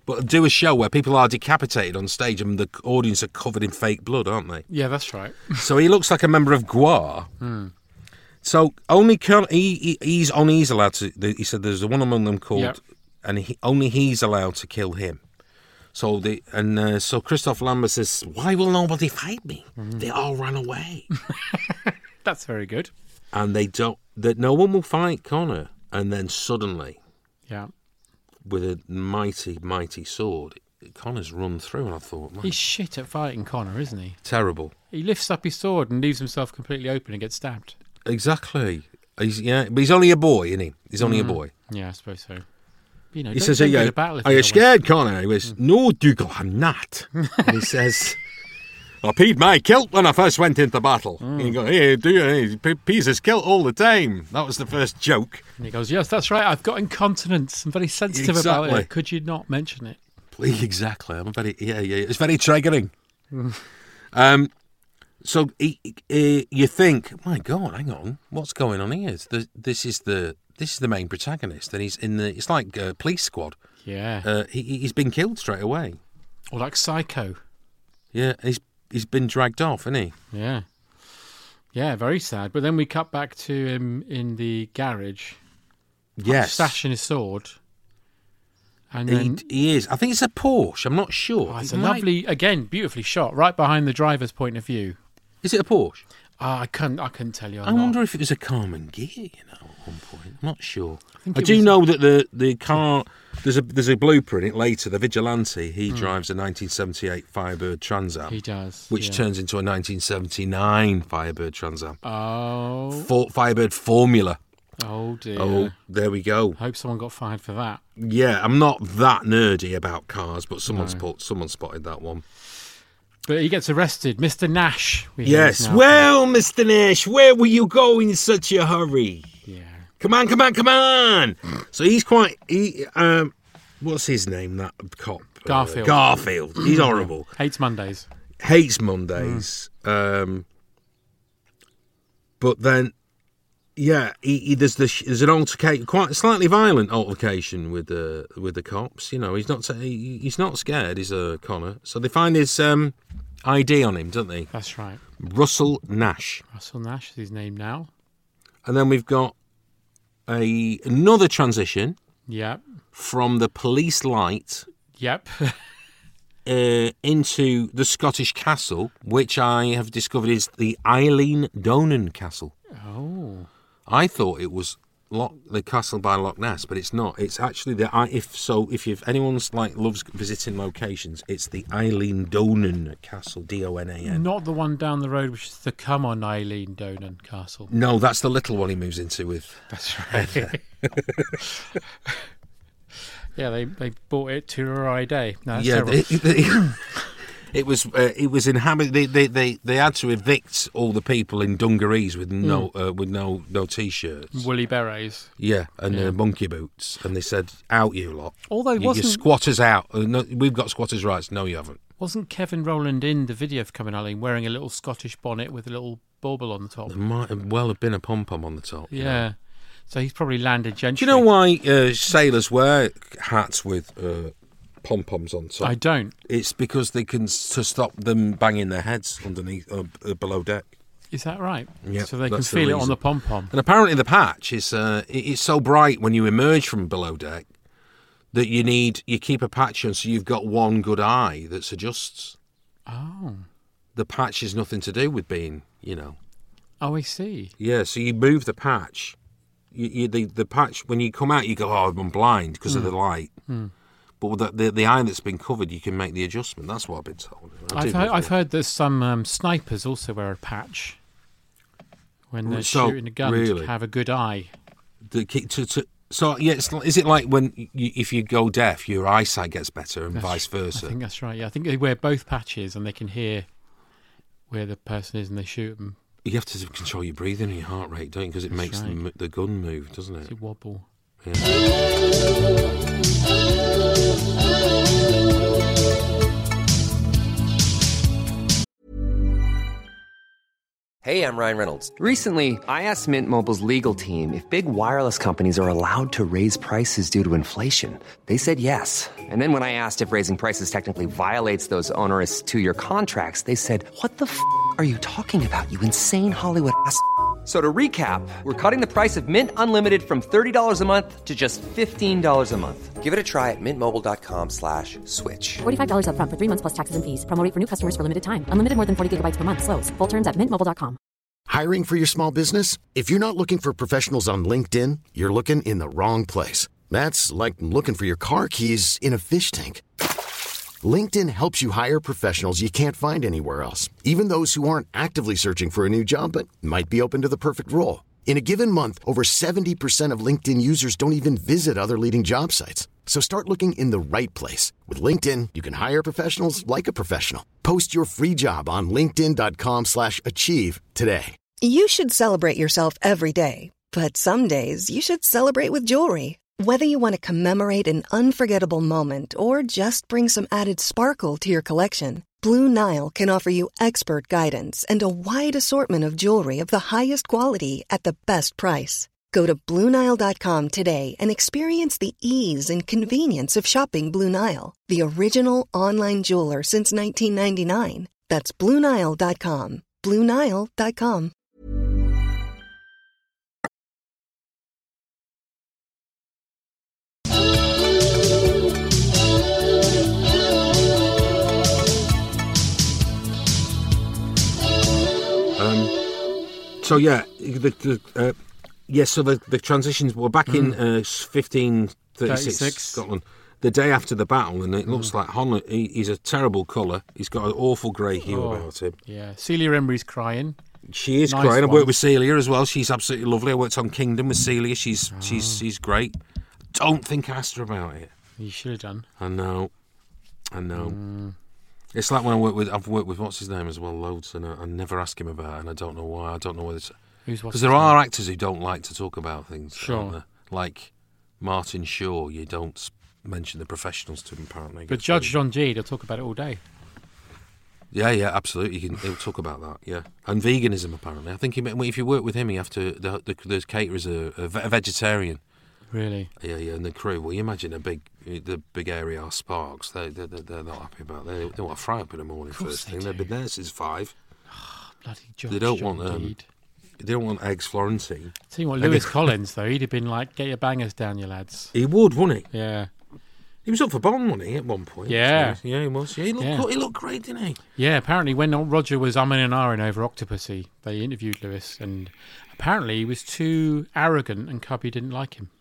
but do a show where people are decapitated on stage and the audience are covered in fake blood, aren't they? Yeah, that's right. So he looks like a member of Gwar. Hmm. So only Col- he, he he's only he's allowed to. He said there's one among them called, Yep. and he, only he's allowed to kill him. So the and uh, so Christoph Lambert says, "Why will nobody fight me? Mm. They all ran away." That's very good. And they don't. That no one will fight Connor. And then suddenly, Yeah. with a mighty, mighty sword, Connor's run through, and I thought, man, He's shit at fighting Connor, isn't he? terrible. He lifts up his sword and leaves himself completely open and gets stabbed. Exactly. He's yeah, but he's only a boy, isn't he? He's only a boy. Yeah, I suppose so. You know, He don't, says, don't "Yeah, go to battle if are you you don't scared, Connor?" He goes, "No, Dougal, I'm not." And he says, "I peed my kilt when I first went into battle." And you go, "Hey, do you? He pe- pees his kilt all the time." That was the first joke. And he goes, "Yes, that's right. I've got incontinence. I'm very sensitive about Exactly. it. Could you not mention it?" Exactly. I'm very yeah yeah. It's very triggering. um, so he, he, you think, my God, hang on, what's going on here? It's the, this is the this is the main protagonist, and he's in the. It's like a police squad. Yeah. Uh, he, he's been killed straight away. Or like Psycho. Yeah, he's he's been dragged off, isn't he? Yeah. Yeah, very sad. But then we cut back to him in the garage, Yes, stashing his sword. And he, then he is. I think it's a Porsche. I'm not sure. oh, it's It a might- lovely, again, beautifully shot, right behind the driver's point of view. Is it a Porsche? Ah, I couldn't, I couldn't tell you. I'm I not- wonder if it was a Carmen Gear. You know, at one point. I'm not sure. I, think it do was- know that the the car. There's a there's a blooper in it later. The vigilante he Hmm. drives a nineteen seventy-eight Firebird Trans Am, He does. which yeah. turns into a nineteen seventy-nine Firebird Trans Am. Oh, For, Firebird Formula. oh dear. Oh, there we go. Hope someone got fired for that. Yeah, I'm not that nerdy about cars, but someone spot, someone spotted that one. But he gets arrested. Mister Nash. we hear Yes. is now. Well, Mister Nash, where were you going in such a hurry? Yeah. Come on, come on, come on! So he's quite. He, um, what's his name? That cop. Uh, Garfield. Garfield. He's horrible. Hates Mondays. Hates Mondays. Um, but then, yeah, he, he, there's the there's an altercation, quite a slightly violent altercation with the with the cops. You know, he's not he, he's not scared. He's a Connor. So they find his um, I D on him, don't they? That's right. Russell Nash. Russell Nash is his name now. And then we've got a another transition Yep. from the police light Yep. uh, into the Scottish castle, which I have discovered is the Eileen Donan Castle. oh. I thought it was Loch, the castle by Loch Ness, but it's not. It's actually the I- if so if you've anyone's like loves visiting locations, it's the Eileen Donan Castle, D O N A N. Not the one down the road, which is the Come On Eileen Donan Castle. No, that's the little one he moves into with. That's right. Yeah, they, they bought it to Rye Day. No, that's yeah, terrible. they- they- it was uh, it was inhabited. They, they they they had to evict all the people in dungarees with no uh, with no no t-shirts. Woolly berets. Yeah, and Yeah. Uh, monkey boots, and they said, "Out, you lot! Although you, you wasn't squatters out. Uh, no, we've got squatters' rights. No, you haven't." wasn't Kevin Rowland in the video for Come On Eileen wearing a little Scottish bonnet with a little bauble on the top? There might have well have been a pom pom on the top. you know. Yeah. So he's probably landed Do gentry. you know why uh, sailors wear hats with uh, pom poms on top? I don't. It's because they can to stop them banging their heads underneath uh, uh, below deck. Is that right? Yeah, So they can that's the feel it on reason. the pom pom. And apparently the patch is uh, it- it's so bright when you emerge from below deck that you need you keep a patch on so you've got one good eye that adjusts. Oh. The patch has nothing to do with being, you know. Oh, I see. Yeah, so you move the patch. You, you, the the patch when you come out, you go, "Oh, I'm blind because of the light." But with the, the the eye that's been covered, you can make the adjustment. That's what I've been told. I I've do heard, love I've it. heard that some um, snipers also wear a patch when they're So, shooting a gun really? to have a good eye. The, ki- to, to, so yeah, it's, like- is it like when you, if you go deaf, your eyesight gets better and vice I versa? think that's right. Yeah, I think they wear both patches and they can hear where the person is and they shoot them. You have to control your breathing and your heart rate, don't you? Because it That's makes the, right. mo- the gun move, doesn't it? To wobble. Hey, I'm Ryan Reynolds. Recently, I asked Mint Mobile's legal team if big wireless companies are allowed to raise prices due to inflation. They said yes. And then when I asked if raising prices technically violates those onerous two-year contracts, they said, "What the f*** are you talking about, you insane Hollywood ass?" So to recap, we're cutting the price of Mint Unlimited from thirty dollars a month to just fifteen dollars a month. Give it a try at mintmobile.com slash switch. forty-five dollars up front for three months plus taxes and fees. Promo rate for new customers for limited time. Unlimited more than forty gigabytes per month. Slows full terms at mint mobile dot com. Hiring for your small business? If you're not looking for professionals on LinkedIn, you're looking in the wrong place. That's like looking for your car keys in a fish tank. LinkedIn helps you hire professionals you can't find anywhere else, even those who aren't actively searching for a new job but might be open to the perfect role. In a given month, over seventy percent of LinkedIn users don't even visit other leading job sites. So start looking in the right place. With LinkedIn, you can hire professionals like a professional. Post your free job on linkedin.com slash achieve today. You should celebrate yourself every day, but some days you should celebrate with jewelry. Whether you want to commemorate an unforgettable moment or just bring some added sparkle to your collection, Blue Nile can offer you expert guidance and a wide assortment of jewelry of the highest quality at the best price. Go to blue nile dot com today and experience the ease and convenience of shopping Blue Nile, the original online jeweler since nineteen ninety-nine. That's blue nile dot com. blue nile dot com. Um, so yeah, the, the uh, yes. So the, the transitions were back in uh, fifteen thirty-six, thirty-six. Scotland. The day after the battle, and it looks like Hon. He, he's a terrible colour. He's got an awful grey hue Oh, about him. Yeah, Celia Embry's crying. She is Nice crying. I one. worked with Celia as well. She's absolutely lovely. I worked on Kingdom with Celia. She's she's she's great. Don't think I asked her about it. You should have done. I know, I know. It's like when I work with I've worked with what's his name as well, loads, and I, I never ask him about it, and I don't know why. I don't know whether it's Who's what's because his there are name? actors who don't like to talk about things. Sure. aren't there? Like Martin Shaw, you don't s- mention the professionals to him apparently. But Gets Judge really- John G, they'll talk about it all day. Yeah, yeah, absolutely. You can, he'll talk about that. Yeah, and veganism apparently. I think he, if you work with him, you have to. The, the, the caterer's a, a ve- a vegetarian. Really? Yeah, yeah, and the crew. Well, you imagine a big, the big area are Sparks. They, they, they, they're not happy about. They, they want to fry up in the morning course first they thing. They've do. been there since five. Bloody Judge They don't John want. Um, Deed. they don't want eggs Florentine. Tell you what, Maybe- Lewis Collins, though, he'd have been like, get your bangers down, you lads. He would, wouldn't he? Yeah. He was up for Bond, wasn't he, at one point? Yeah. So, yeah, he was. Yeah, he looked, Yeah. good- he looked great, didn't he? Yeah, apparently when Roger was umming and ahhing over Octopussy, they interviewed Lewis, and apparently he was too arrogant and Cubby didn't like him.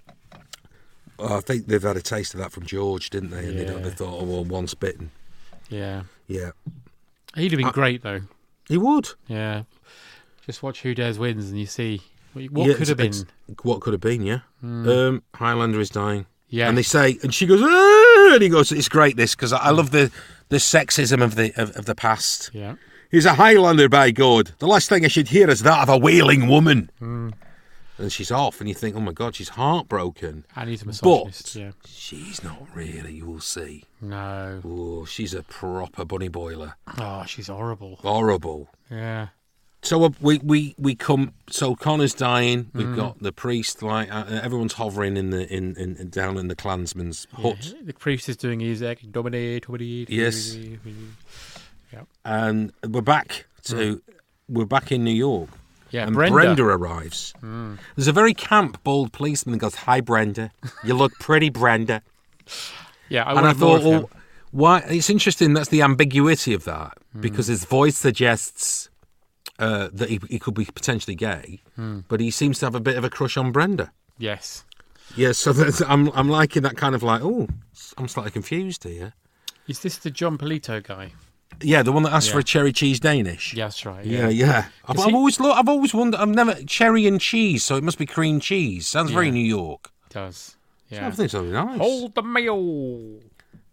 Oh, I think they've had a taste of that from George, didn't they? And they, don't- Yeah. they thought, oh, well, once bitten. Yeah. Yeah. He'd have been Uh, great, though. He would. Yeah. Just watch Who Dares Wins and you see what Yeah, could have been. it's- it's- What could have been, yeah. Um, Highlander is dying. Yeah. And they say, and she goes, "Ah," and he goes, it's great this, because I, I love the, the sexism of the of, of the past. Yeah. He's a Highlander, by God. The last thing I should hear is that of a wailing woman. Mm. And she's off, and you think, oh my God, she's heartbroken. And he's a But misogynist, yeah. she's not really, you will see. No. Oh, she's a proper bunny boiler. Oh, she's horrible. Horrible. Yeah. So uh, we, we, we come. So Connor's dying. We've Mm. got the priest. Like uh, everyone's hovering in the in, in, in down in the clansman's hut, Yeah, the priest is doing his act, dominate, dominate. Yes. Yep. and we're back to we're back in New York. Yeah, and Brenda. Brenda, arrives. Mm. There's a very camp, bald policeman that goes, "Hi, Brenda. You look pretty, Brenda." Yeah, I and I wanted more thought, of him. well, why? It's interesting. That's the ambiguity of that Mm. because his voice suggests uh, that he, he could be potentially gay, Mm. but he seems to have a bit of a crush on Brenda. Yes. Yeah, so that's, I'm I'm liking that kind of like, oh, I'm slightly confused here. Is this the John Polito guy? Yeah, the one that asked Yeah. for a cherry cheese Danish. Yeah, that's right. Yeah, yeah. I've, Is I've he- always lo- I've always wondered. I've never cherry and cheese, so it must be cream cheese. Sounds very Yeah. New York. Does. So Yeah. I think it's really nice. Hold the mail.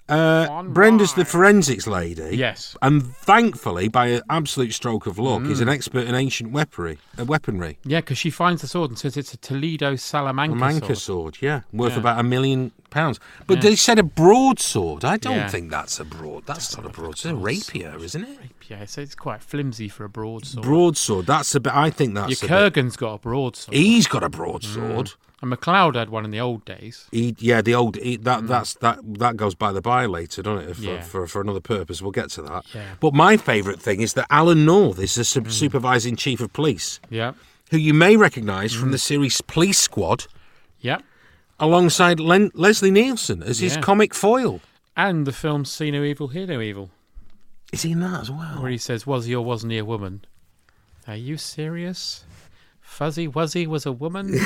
Uh, One Brenda's the line. forensics lady. Yes. And thankfully, by an absolute stroke of luck, is an expert in ancient weaponry. Uh, weaponry. Yeah, because she finds the sword and says it's a Toledo Salamanca A Manca sword. sword, yeah, worth Yeah. about a million pounds. But Yeah. they said a broadsword. I don't Yeah. think that's a broad. That's, not a broadsword. It's a rapier, isn't it? Yeah, so it's quite flimsy for a broadsword. Broadsword. That's a bit. I think that's. Your a bit, Kurgan's got a broadsword. he's got a broadsword. And MacLeod had one in the old days. He, yeah, the old he, that that's that that goes by the by later, doesn't it? For, Yeah. for for another purpose, we'll get to that. Yeah. But my favourite thing is that Alan North is the su- supervising chief of police, Yeah. who you may recognise from the series Police Squad, Yeah. alongside Len- Leslie Nielsen as his Yeah. comic foil. And the film See No Evil, Hear No Evil, Is he in that as well? where he says, was he or wasn't he a woman? Are you serious? Fuzzy Wuzzy was a woman?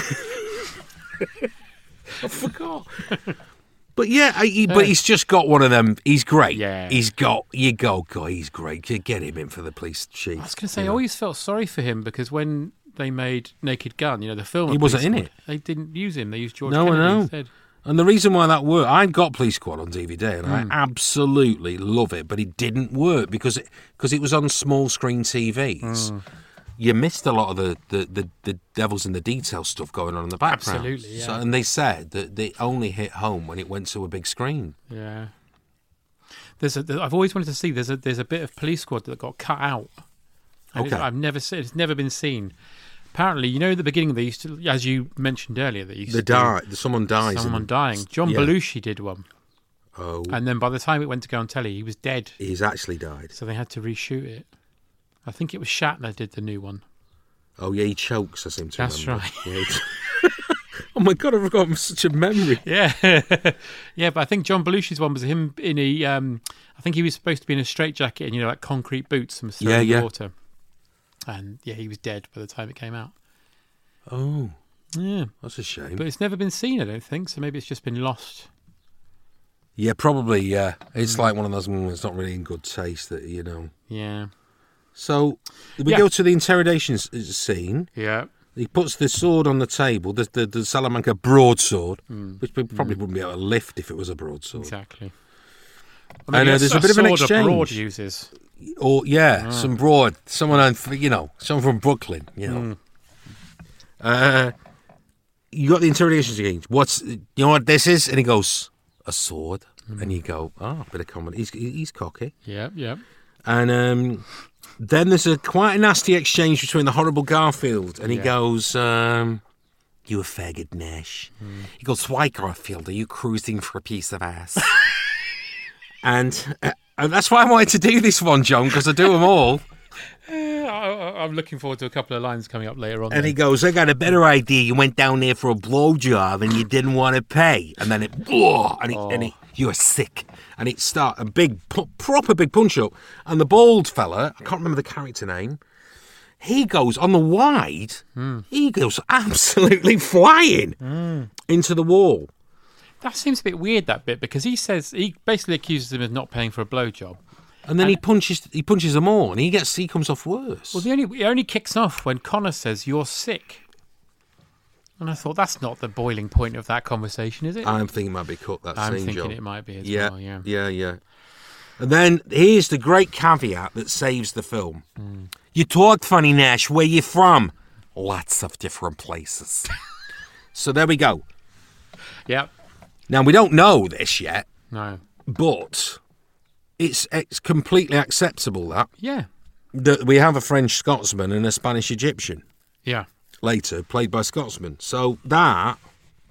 I forgot. But yeah, I- he, but he's just got one of them. He's great. Yeah. He's got, you go, God, he's great. Get him in for the police chief. I was going to say, you I know. always felt sorry for him because when they made Naked Gun, you know, the film... He of wasn't Police in Squad, it. They didn't use him. They used George No, I Kennedy know. instead. And the reason why that worked, I've got Police Squad on D V D and Hmm. I absolutely love it, but it didn't work because it, because it was on small screen T Vs. Hmm. You missed a lot of the, the, the, the devils in the detail stuff going on in the background. Absolutely, yeah. So, and they said that they only hit home when it went to a big screen. Yeah. There's a, there, I've always wanted to see, there's a, there's a bit of Police Squad that got cut out. And it's- Okay. I've never seen, it's never been seen. Apparently, you know, at the beginning they used to, as you mentioned earlier, they used The to do die, someone dies. in someone them. dying. John Yeah. Belushi did one. Oh, And then by the time it went to go on telly, he was dead. he's actually died. So they had to reshoot it. I think it was Shatner did the new one. Oh yeah, he chokes. I seem to That's remember. right. Yeah, he- oh my God, I've forgotten such a memory. Yeah. Yeah, but I think John Belushi's one was him in a, um, I think he was supposed to be in a straitjacket and, you know, like concrete boots and was thrown Yeah, in the yeah. water. And yeah, he was dead by the time it came out. Oh, Yeah. that's a shame. But it's never been seen, I don't think. So maybe it's just been lost. Yeah, probably. Yeah, it's Mm. like one of those ones that's not really in good taste. That you know. Yeah. So we Yeah. go to the interrogation s- scene. Yeah. He puts the sword on the table, the the, the Salamanca broadsword, Mm. which we probably wouldn't be able to lift if it was a broadsword. Exactly. And, uh, there's a bit of an sword exchange. abroad uses. Or yeah, Ah. some broad, someone on, you know, someone from Brooklyn, you know. Mm. Uh, you got the interrogation scene. What's you know what this is? And he goes, a sword. Mm. And you go, oh, a bit of comedy. He's he's cocky. Yeah, yeah. And um, then there's a quite a nasty exchange between the horrible Garfield and he Yeah. goes, um, you a faggot, Nash. Mm. He goes, why, Garfield, are you cruising for a piece of ass? and, uh, and that's why I wanted to do this one, John, because I do them all. Yeah, I, I- I'm looking forward to a couple of lines coming up later on. And he then. goes, I got a better idea. You went down there for a blowjob and you didn't want to pay. And then it, oh, and, he, and he, you're sick. And it start a big, pu- proper big punch up. And the bald fella, I can't remember the character name, he goes on the wide, he goes absolutely flying into the wall. That seems a bit weird, that bit, because he says, he basically accuses him of not paying for a blowjob. And then he punches he punches them all and he gets he comes off worse. Well, the only, it only kicks off when Connor says, you're sick. And I thought, that's not the boiling point of that conversation, is it? I'm thinking it might be cut, that I'm scene, thinking John. it might be as yeah, well, yeah. Yeah, yeah. And then here's the great caveat that saves the film. Hmm. You talk funny, Nash. Where you from? Lots of different places. So there we go. Yep. Now, we don't know this yet, No. but it's it's completely acceptable that, Yeah. that we have a French Scotsman and a Spanish Egyptian Yeah. later, played by Scotsmen. So that,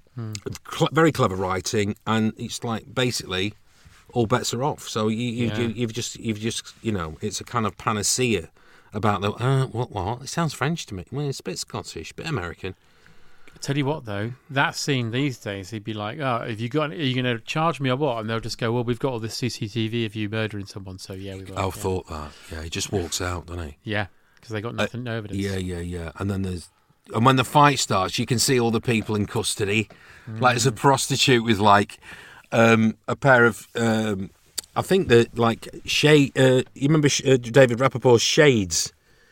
cl- very clever writing, and it's like basically all bets are off. So you, you, Yeah. you you've just you've just you know it's a kind of panacea about the uh, what what it sounds French to me. Well, it's a bit Scottish, a bit American. Tell you what, though, that scene these days, he'd be like, "Oh, have you got? Are you going to charge me or what?" And they'll just go, "Well, we've got all this C C T V of you murdering someone, so yeah, we will." I yeah. thought that. Yeah, he just walks out, doesn't he? Yeah, because they got nothing, no evidence. Yeah, yeah, yeah. And then there's and when the fight starts, you can see all the people in custody. Like there's a prostitute with like um, a pair of um, I think that like shade. Uh, you remember Sh- uh, David Rappaport's shades?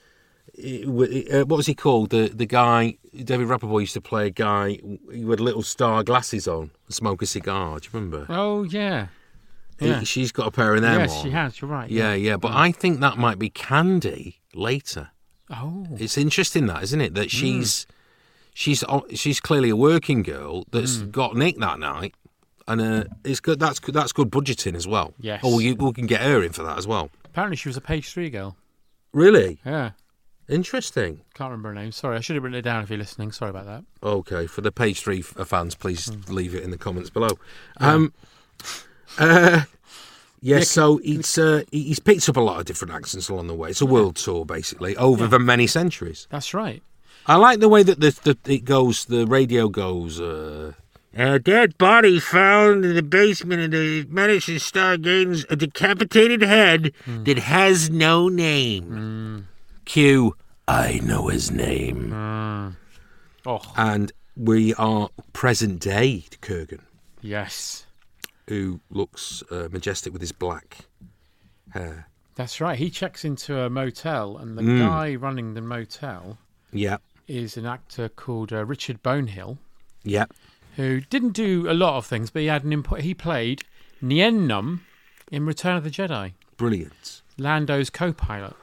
It w- uh, what was he called? The the guy David Rappaport used to play a guy who had little star glasses on, and smoke a cigar. Do you remember? Oh yeah. Yeah. He- she's got a pair of them Yes, on. she has. You're right. Yeah, yeah. But I think that might be Candy later. Oh. It's interesting that, isn't it? That she's she's she's clearly a working girl that's got nicked that night, and uh, it's good. That's good. That's good budgeting as well. Yes. Oh, you, we can get her in for that as well. Apparently, she was a page three girl. Really Yeah. interesting. Can't remember her name. Sorry, I should have written it down if you're listening. Sorry about that. Okay, for the page three f- fans, please leave it in the comments below. Um, uh, yeah, so it's uh, he- he's picked up a lot of different accents along the way. It's a world tour, basically, over the many centuries. That's right. I like the way that the, the it goes. The radio goes. Uh, a dead body found in the basement of the Madison Star Gardens. A decapitated head that has no name. Cue. I know his name. Oh, And we are present day Kurgan, yes. who looks uh, majestic with his black hair. That's right. He checks into a motel, and the Mm. guy running the motel Yeah, is an actor called uh, Richard Bonehill, yeah. who didn't do a lot of things, but he had an impo- he played Nien Nunb in Return of the Jedi, Brilliant. Lando's co-pilot.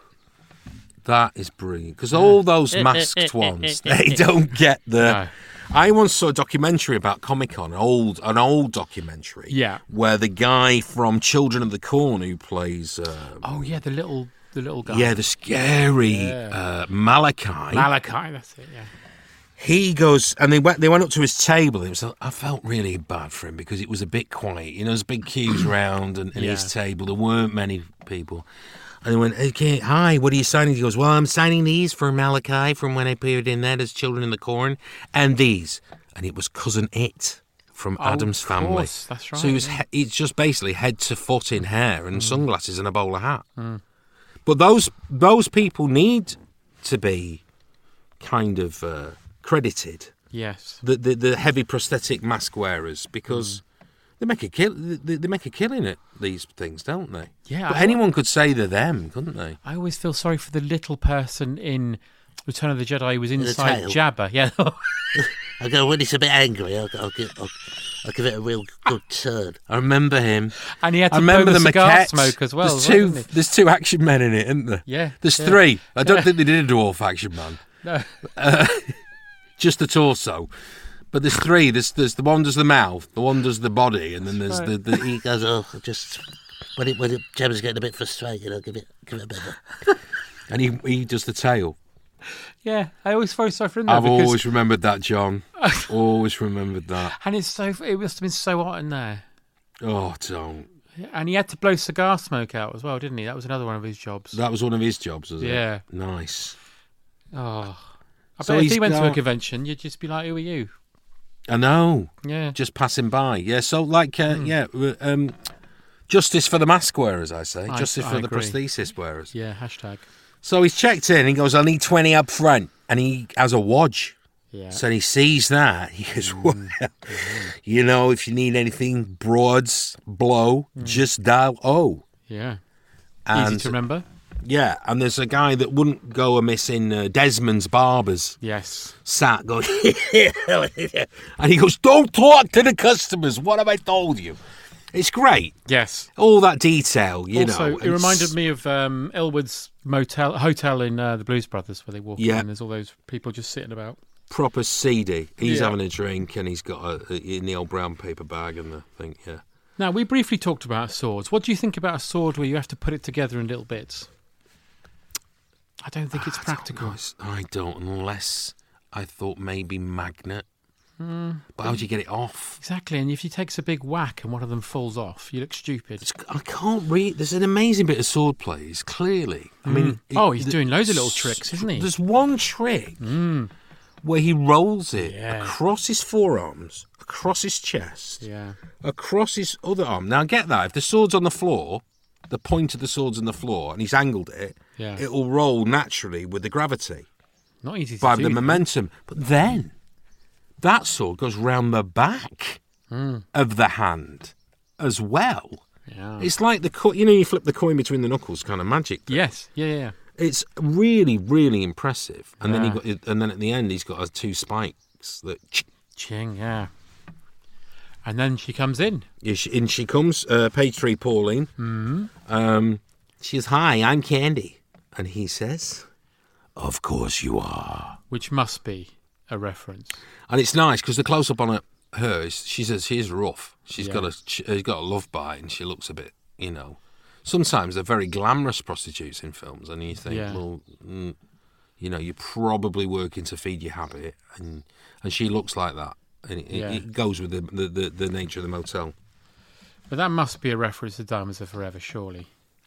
That is brilliant. Because all those masked ones, they don't get the... No. I once saw a documentary about Comic-Con, an old, an old documentary, Yeah. where the guy from Children of the Corn who plays, um, Oh yeah, the little the little guy. yeah, the scary Yeah. uh, Malachi, Malachi. That's it. Yeah. he goes, and they went, they went up to his table, and it was, I felt really bad for him because it was a bit quiet. You know, there's big queues round, and, and Yeah. his table, there weren't many people. And they went, okay, hi, what are you signing? He goes, well, I'm signing these for Malachi from when I appeared in that as Children in the Corn, and these. And it was Cousin It from Oh, Adam's of Family. course, that's So he right, was, yeah. he- it's just basically head to foot in hair and sunglasses and a bowler hat. But those those people need to be kind of uh, credited, Yes. the, the the heavy prosthetic mask wearers, because they make a kill. They, they make a killing at these things, don't they? Yeah, But I- anyone could say they're them, couldn't they? I always feel sorry for the little person in Return of the Jedi who was inside tail. Jabba. Yeah. I go, when it's a bit angry, I'll, I'll, give, I'll, I'll give it a real good turn. I remember him. And he had to I remember blow the the cigar maquette. smoke as well. There's as well, two. didn't he? There's two action men in it, isn't there? Yeah, There's yeah. three. I don't Yeah. think they did a dwarf action man. No. Just the torso. But there's three. There's there's the one does the mouth, the one does the body, and then there's the, the He goes, oh, just when it when it, Gemma's getting a bit frustrated, I'll give it give it a bit. Of, and he he does the tail. Yeah, I always feel sorry for him. Though, I've because, always remembered that, John. always remembered that. and it's so it must have been so hot in there. Oh, don't. And he had to blow cigar smoke out as well, didn't he? That was another one of his jobs. That was one of his jobs, was it? Yeah. Nice. Oh, I So bet if he's he went to a got- convention, you'd just be like, "Who are you?" I know. Yeah. Just passing by. Yeah. So like, uh, Hmm. yeah. uh, Um, justice for the mask wearers, I say. I- justice I for the agree. prosthesis wearers. Yeah. Hashtag. So he's checked in. He goes, I need twenty up front. And he has a watch. Yeah. So he sees that. He goes, well, you know, if you need anything broads, blow, just dial O. Yeah. And, Easy to remember. Yeah. And there's a guy that wouldn't go amiss in uh, Desmond's Barbers. Yes. Sat going, and he goes, don't talk to the customers. What have I told you? It's great. Yes. All that detail, you also, know. it reminded me of um, Elwood's motel hotel in uh, the Blues Brothers, where they walk Yeah. in and there's all those people just sitting about. Proper seedy. He's Yeah. having a drink and he's got a, a, in the old brown paper bag and the thing, yeah. Now, we briefly talked about swords. What do you think about a sword where you have to put it together in little bits? I don't think it's practical. Nice. I don't, unless I thought maybe magnet. Hmm. But how do you get it off? Exactly, and if you takes a big whack and one of them falls off, you look stupid. It's, I can't read. There's an amazing bit of sword plays, clearly. I mean, it- Oh, he's the- doing loads of little tricks, isn't he? There's one trick where he rolls it Yeah. across his forearms, across his chest, Yeah. across his other arm. Now, get that. If the sword's on the floor, the point of the sword's on the floor, and he's angled it, Yeah. it will roll naturally with the gravity Not easy to by do. the though. momentum. But then that sword goes round the back of the hand as well. Yeah. It's like the co- you know you flip the coin between the knuckles, kind of magic. thing. Yes. Yeah, yeah, yeah. It's really, really impressive. And then Yeah. he got, and then at the end he's got uh, two spikes that. Ching, yeah. And then she comes in. Yeah, she, in she comes, uh, page three, Pauline. Mm-hmm. Um, she says, "Hi, I'm Candy," and he says, "Of course you are." Which must be a reference. And it's nice because the close up on her, her is, she says she is rough. She's Yeah. got a she's got a love bite, and she looks a bit, you know. Sometimes they're very glamorous prostitutes in films, and you think, Yeah. well, mm, you know, you're probably working to feed your habit, and and she looks like that, and it, Yeah. it, it goes with the, the, the, the nature of the motel. But that must be a reference to Diamonds Are Forever, surely.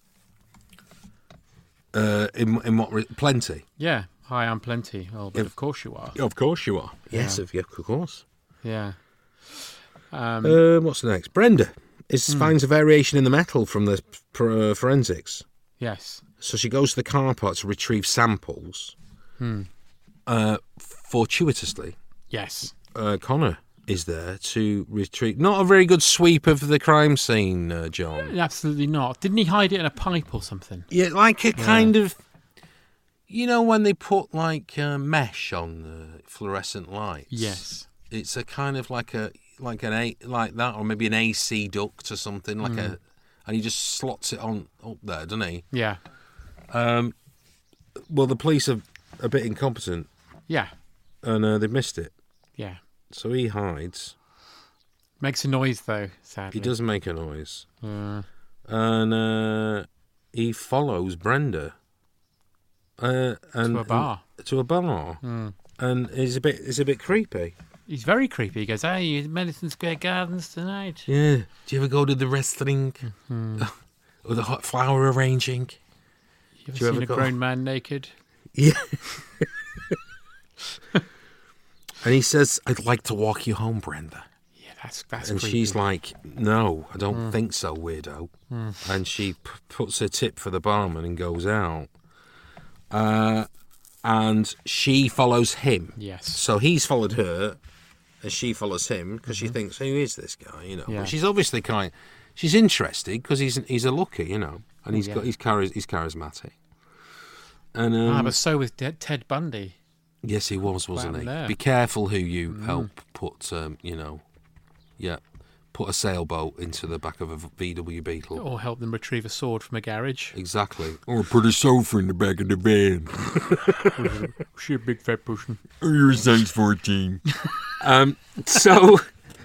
Uh, in in what re- plenty? Yeah. Hi, I'm Plenty. Oh, but If- of course you are. Of course you are. Yes, Yeah. of, yeah, of course. Yeah. Um, Uh, what's next? Brenda is Hmm. finds a variation in the metal from the uh, forensics. yes. So she goes to the car park to retrieve samples. Hmm. Uh, fortuitously, Yes. uh, Connor is there to retrieve. Not a very good sweep of the crime scene, uh, John. Absolutely not. Didn't he hide it in a pipe or something? Yeah, like a kind of. You know when they put like uh, mesh on the fluorescent lights. Yes. It's a kind of like a like an a like that, or maybe an A C duct or something like a, and he just slots it on up there, doesn't he? Yeah. Um, well, the police are a bit incompetent, Yeah. and uh, they've missed it. Yeah. So he hides. Makes a noise, though, sadly. He does make a noise, Uh, and uh, he follows Brenda. Uh, and To a bar. and- to a bar, Mm. and it's a bit it's a bit creepy. He's very creepy. He goes, hey, you Madison Square Gardens tonight? Yeah. Do you ever go to the wrestling Hmm. or the hot flower arranging? You ever Do you seen ever a go- grown man naked? Yeah. And he says, "I'd like to walk you home, Brenda." Yeah, that's that's And creepy. she's like, "No, I don't Mm. think so, weirdo." Mm. And she p- puts her tip for the barman and goes out. Uh, and she follows him. Yes. So he's followed her, and she follows him because she thinks, "Who is this guy?" You know. Mm-hmm. Yeah. But she's obviously kind. She's interested because he's he's a looker, you know, and he's yeah. got he's chari- he's charismatic. And um, ah, but so was Ted Ted Bundy. yes, he was, wasn't he? happened there? Be careful who you Mm. help put. Um, you know, yeah, put a sailboat into the back of a V W Beetle. Or help them retrieve a sword from a garage. Exactly. Or put a sofa in the back of the van. She a big fat person. Or you're a size fourteen. um, so,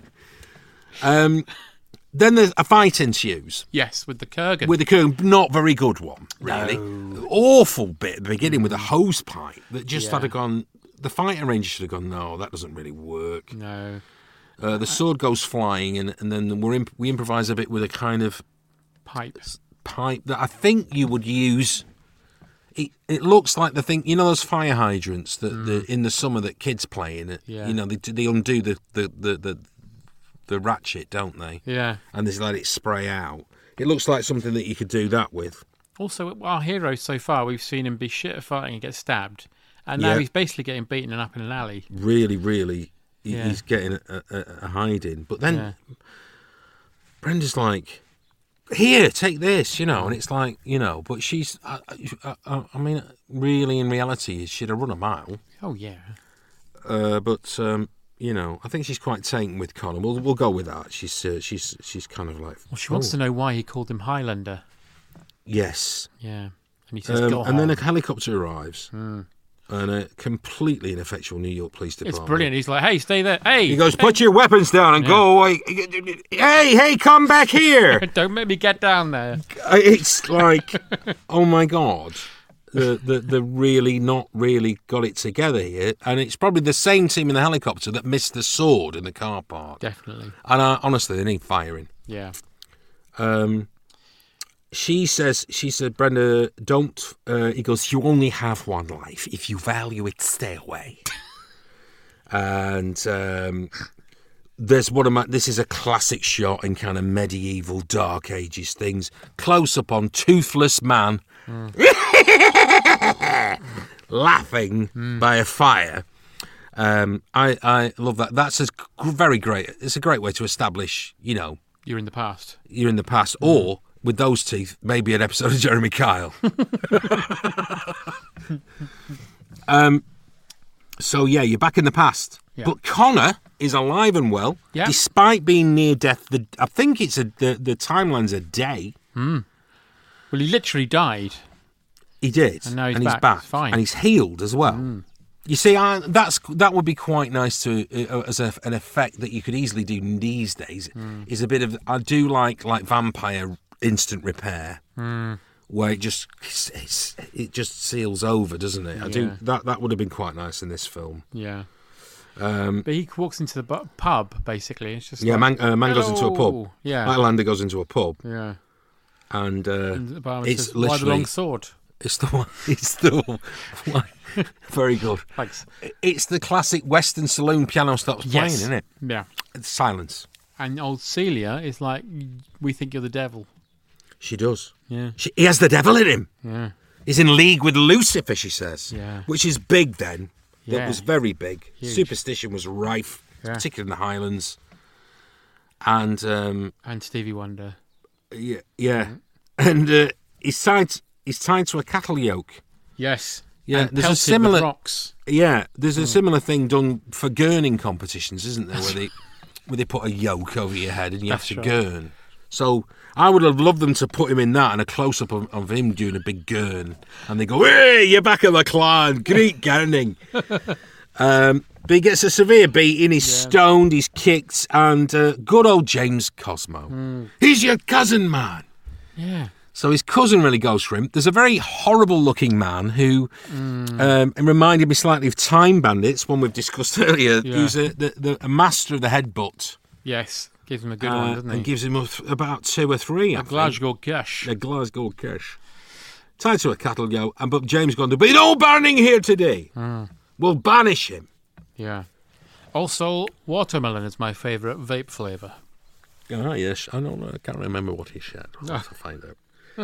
um, then there's a fight ensues. Yes, with the Kurgan. With the Kurgan, not very good one, really. Awful bit at the beginning with a hose pipe that just Yeah. had to gone. The fighting range should have gone, no, that doesn't really work. No. Uh, the sword goes flying, and, and then we're imp- we improvise a bit with a kind of Pipe. pipe that I think you would use. It, it looks like the thing, you know, those fire hydrants that the, in the summer that kids play in. It, Yeah. You know, they they undo the the, the, the the ratchet, don't they? Yeah. And they let it spray out. It looks like something that you could do that with. Also, our hero so far, we've seen him be shit at fighting and get stabbed. And now Yeah. he's basically getting beaten and up in an alley. Really, really, he, Yeah. he's getting a, a, a hiding. But then Yeah. Brenda's like, "Here, take this," you know, and it's like, you know, but she's, I, I, I, I mean, really, in reality, she'd have run a mile. Oh, yeah. Uh, but um, you know, I think she's quite taken with Connor. We'll we'll go with that. She's uh, she's she's kind of like. Well, she wants oh, to know why he called him Highlander. Yes. Yeah. And he says, Um, go and then on. a helicopter arrives, and a completely ineffectual New York Police It's Department. brilliant. He's like, hey, stay there. Hey. He goes, "Put your weapons down and go away. Hey, hey, come back here." Don't make me get down there. It's like, oh my God. The, the the really not really got it together here, and it's probably the same team in the helicopter that missed the sword in the car park. Definitely. And uh, honestly, they need firing. Yeah. Um, she says, she said, "Brenda, don't." Uh, he goes, "You only have one life. If you value it, stay away." And um, there's one of my. This is a classic shot in kind of medieval Dark Ages things. Close up on toothless man. Laughing by a fire. Um, I, I love that. That's a g- very great. It's a great way to establish, you know, You're in the past. you're in the past, or with those teeth, maybe an episode of Jeremy Kyle. um, so yeah, you're back in the past. Yeah. But Connor is alive and well, Yeah. despite being near death. The I think it's a the, the timeline's a day. Well, he literally died. He did, And now he's back. He's fine. and he's healed as well. You see, I, that's that would be quite nice to uh, as a, an effect that you could easily do these days. Is a bit of I do like like vampire instant repair, where it just it's, it's, it just seals over, doesn't it? I do Yeah. that. That would have been quite nice in this film. Yeah. Um, But he walks into the bu- pub, basically. It's just yeah, like, man, uh, man goes into a "Hello." pub. Yeah. Highlander goes into a pub, Yeah. and, uh, And the barman it's says, why the literally long sword? it's the one. It's the one. Very good. Thanks. It's the classic Western saloon piano stops playing, Yes. isn't it? Yeah. It's silence. And old Celia is like, we think you're the devil. She does. Yeah. She, he has the devil in him. Yeah. He's in league with Lucifer, she says. Yeah. Which is big then. Yeah. That was very big. Huge. Superstition was rife, Yeah. particularly in the Highlands. And, um, And Stevie Wonder. yeah, yeah. Mm-hmm. And uh, he's tied. He's tied to a cattle yoke. Yes. Yeah, And there's a pelted similar with rocks. Yeah, there's Mm. a similar thing done for gurning competitions, isn't there? Where they where they put a yoke over your head and you That's have to right. gurn. So I would have loved them to put him in that and a close up of, of him doing a big gurn, and they go, "Hey, you're back in the clan, great gurning." um, but he gets a severe beating. He's stoned, he's kicked, and uh, good old James Cosmo, Mm. he's your cousin, man. Yeah. So his cousin really goes for him. There's a very horrible-looking man who um, reminded me slightly of Time Bandits, one we've discussed earlier, Yeah. who's a, the, the, a master of the headbutt. Yes. Gives him a good uh, one, doesn't he? And gives him a th- about two or three, I a think. Glasgow Gush. A Glasgow Kish. Tied to a cattle yoke, and but James going to be no banning here today. We'll banish him. Yeah. Also, watermelon is my favourite vape flavour. Ah, yes. I don't know. I can't remember what he said. I'll have to find out.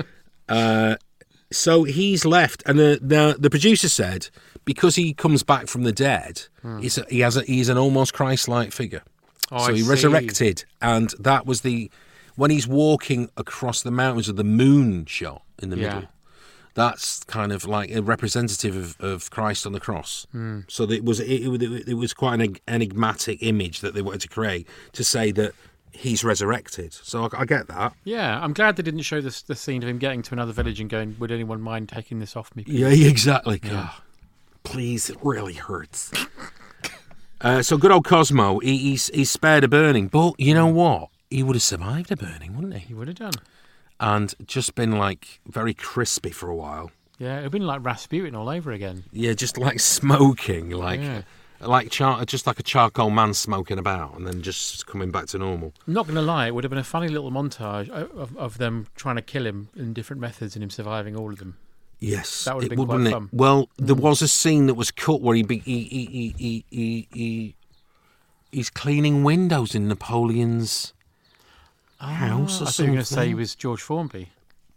Uh, so he's left, and the, the the producer said because he comes back from the dead, he's a, he has a, he's an almost Christ-like figure. Oh, so I he see. resurrected, and that was the when he's walking across the mountains of the moon shot in the Yeah. middle. That's kind of like a representative of, of Christ on the cross. So that it was it, it, it was quite an eg- enigmatic image that they wanted to create to say that he's resurrected. So I, I get that. Yeah, I'm glad they didn't show this, the scene of him getting to another village and going, would anyone mind taking this off me? please?" Yeah, exactly. God, please, it really hurts. uh, so good old Cosmo, he, he's, he's spared a burning, but you know what? He would have survived a burning, wouldn't he? He would have done. And just been like very crispy for a while. Yeah, it would have been like Rasputin all over again. Yeah, just like smoking, like Yeah. like char- just like a charcoal man smoking about, and then just coming back to normal. Not going to lie, it would have been a funny little montage of, of them trying to kill him in different methods and him surviving all of them. Yes, That would have it been would, quite wouldn't fun. it? Well, there was a scene that was cut where he be, he, he, he, he, he, he he's cleaning windows in Napoleon's house or I thought you were going to say he something. was George Formby.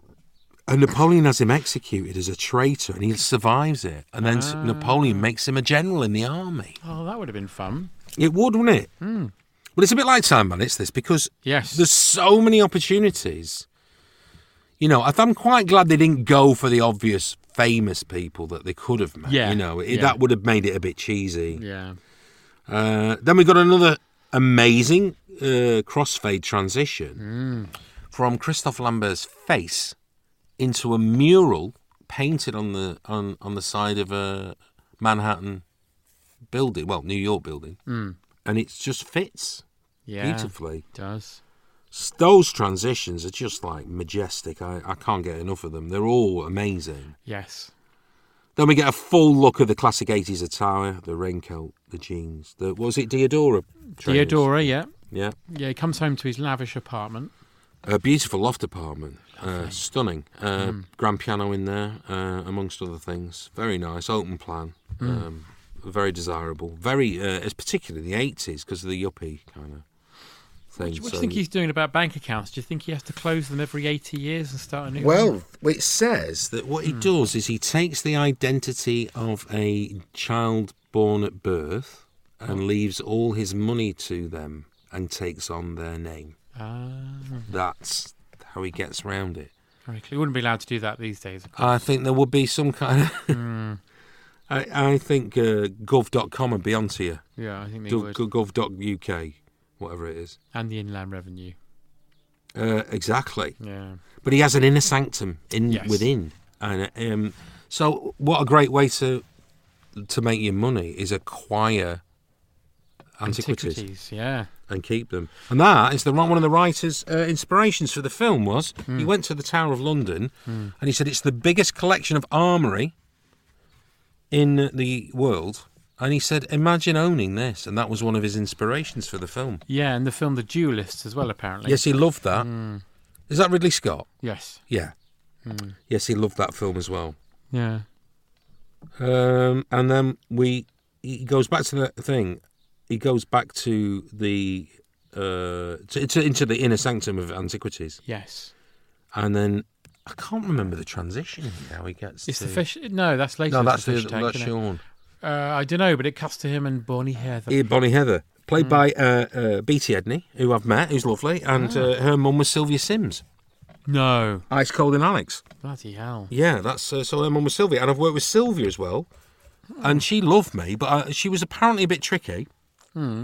And Napoleon has him executed as a traitor, and he survives it. And then Ah. Napoleon makes him a general in the army. Oh, that would have been fun. It would, wouldn't it? Mm. But it's a bit like Time Bandits, this, because Yes. there's so many opportunities. You know, I- I'm quite glad they didn't go for the obvious famous people that they could have made. Yeah, You know, it, yeah. that would have made it a bit cheesy. Yeah. Uh, then we got another amazing uh, crossfade transition from Christophe Lambert's face into a mural painted on the on, on the side of a Manhattan building, well, New York building, Mm. and it just fits Yeah. beautifully. It does. S- Those transitions are just like majestic. I, I can't get enough of them. They're all amazing. Yes. Then we get a full look of the classic eighties attire, the raincoat, the jeans. The, what was it, Diodora? trainers? Theodora, yeah. Yeah. Yeah, he comes home to his lavish apartment. A beautiful loft apartment. Uh, stunning. Uh, Grand piano in there, uh, amongst other things. Very nice. Open plan. Um, very desirable. Very, uh, it's particularly the eighties because of the yuppie kind of thing. What do you So- think he's doing about bank accounts? Do you think he has to close them every eighty years and start a new one? Well, it says that what he does is he takes the identity of a child born at birth and leaves all his money to them and takes on their name. Ah, That's how he gets around it. very clear. He wouldn't be allowed to do that these days, of course. I think there would be some kind of I, I think uh, gov dot com would be onto you. Yeah, I think they Do- would. gov dot U K, whatever it is. And the Inland Revenue. Uh, exactly. Yeah. But he has an inner sanctum in Yes. within, and um, so what a great way to to make your money is acquire antiquities, Antiquities, yeah. and keep them. And that is the one of the writer's uh, inspirations for the film was Hmm. he went to the Tower of London and he said it's the biggest collection of armoury in the world. And he said, imagine owning this. And that was one of his inspirations for the film. Yeah, and the film The Duelists as well, apparently. Yes, he loved that. Is that Ridley Scott? Yes. Yeah. Yes, he loved that film as well. Yeah. Um, and then we he goes back to the thing. He goes back to the uh, to, to, into the inner sanctum of antiquities, Yes. and then I can't remember the transition. How he gets It's to the fish. No, that's later. No, it's that's the the, fish tank, that's isn't it? Sean. Uh, I don't know, but it cuts to him and Bonnie Heather. Yeah, Bonnie Heather, played Hmm. by uh, uh, Beattie Edney, who I've met, who's lovely, and Ah. uh, her mum was Sylvia Sims. No. Ice Cold and Alex. Bloody hell. Yeah, that's uh, so her mum was Sylvia, and I've worked with Sylvia as well, and she loved me, but uh, she was apparently a bit tricky. Hmm.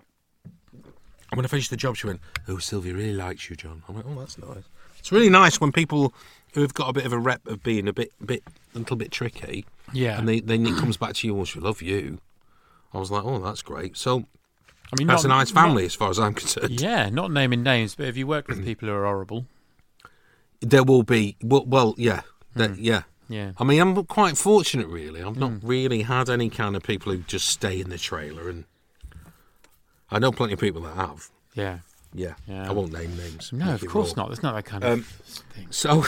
And when I finished the job, she went, "Oh, Sylvia really likes you, John." I went, "Oh, that's nice." It's really nice when people who have got a bit of a rep of being a bit, bit, a little bit tricky, Yeah. and they, then it comes back to you, "Oh, she love you." I was like, "Oh, that's great." So I mean, that's not- a nice family, not- as far as I'm concerned. Yeah, not naming names, but if you work with people who are horrible. There will be, well, well yeah, there- yeah. Yeah. I mean, I'm quite fortunate, really. I've not really had any kind of people who just stay in the trailer, and I know plenty of people that have. Yeah. Yeah, Yeah. I won't name names. No, Make of it course raw. not. There's not that kind Um, of thing. So,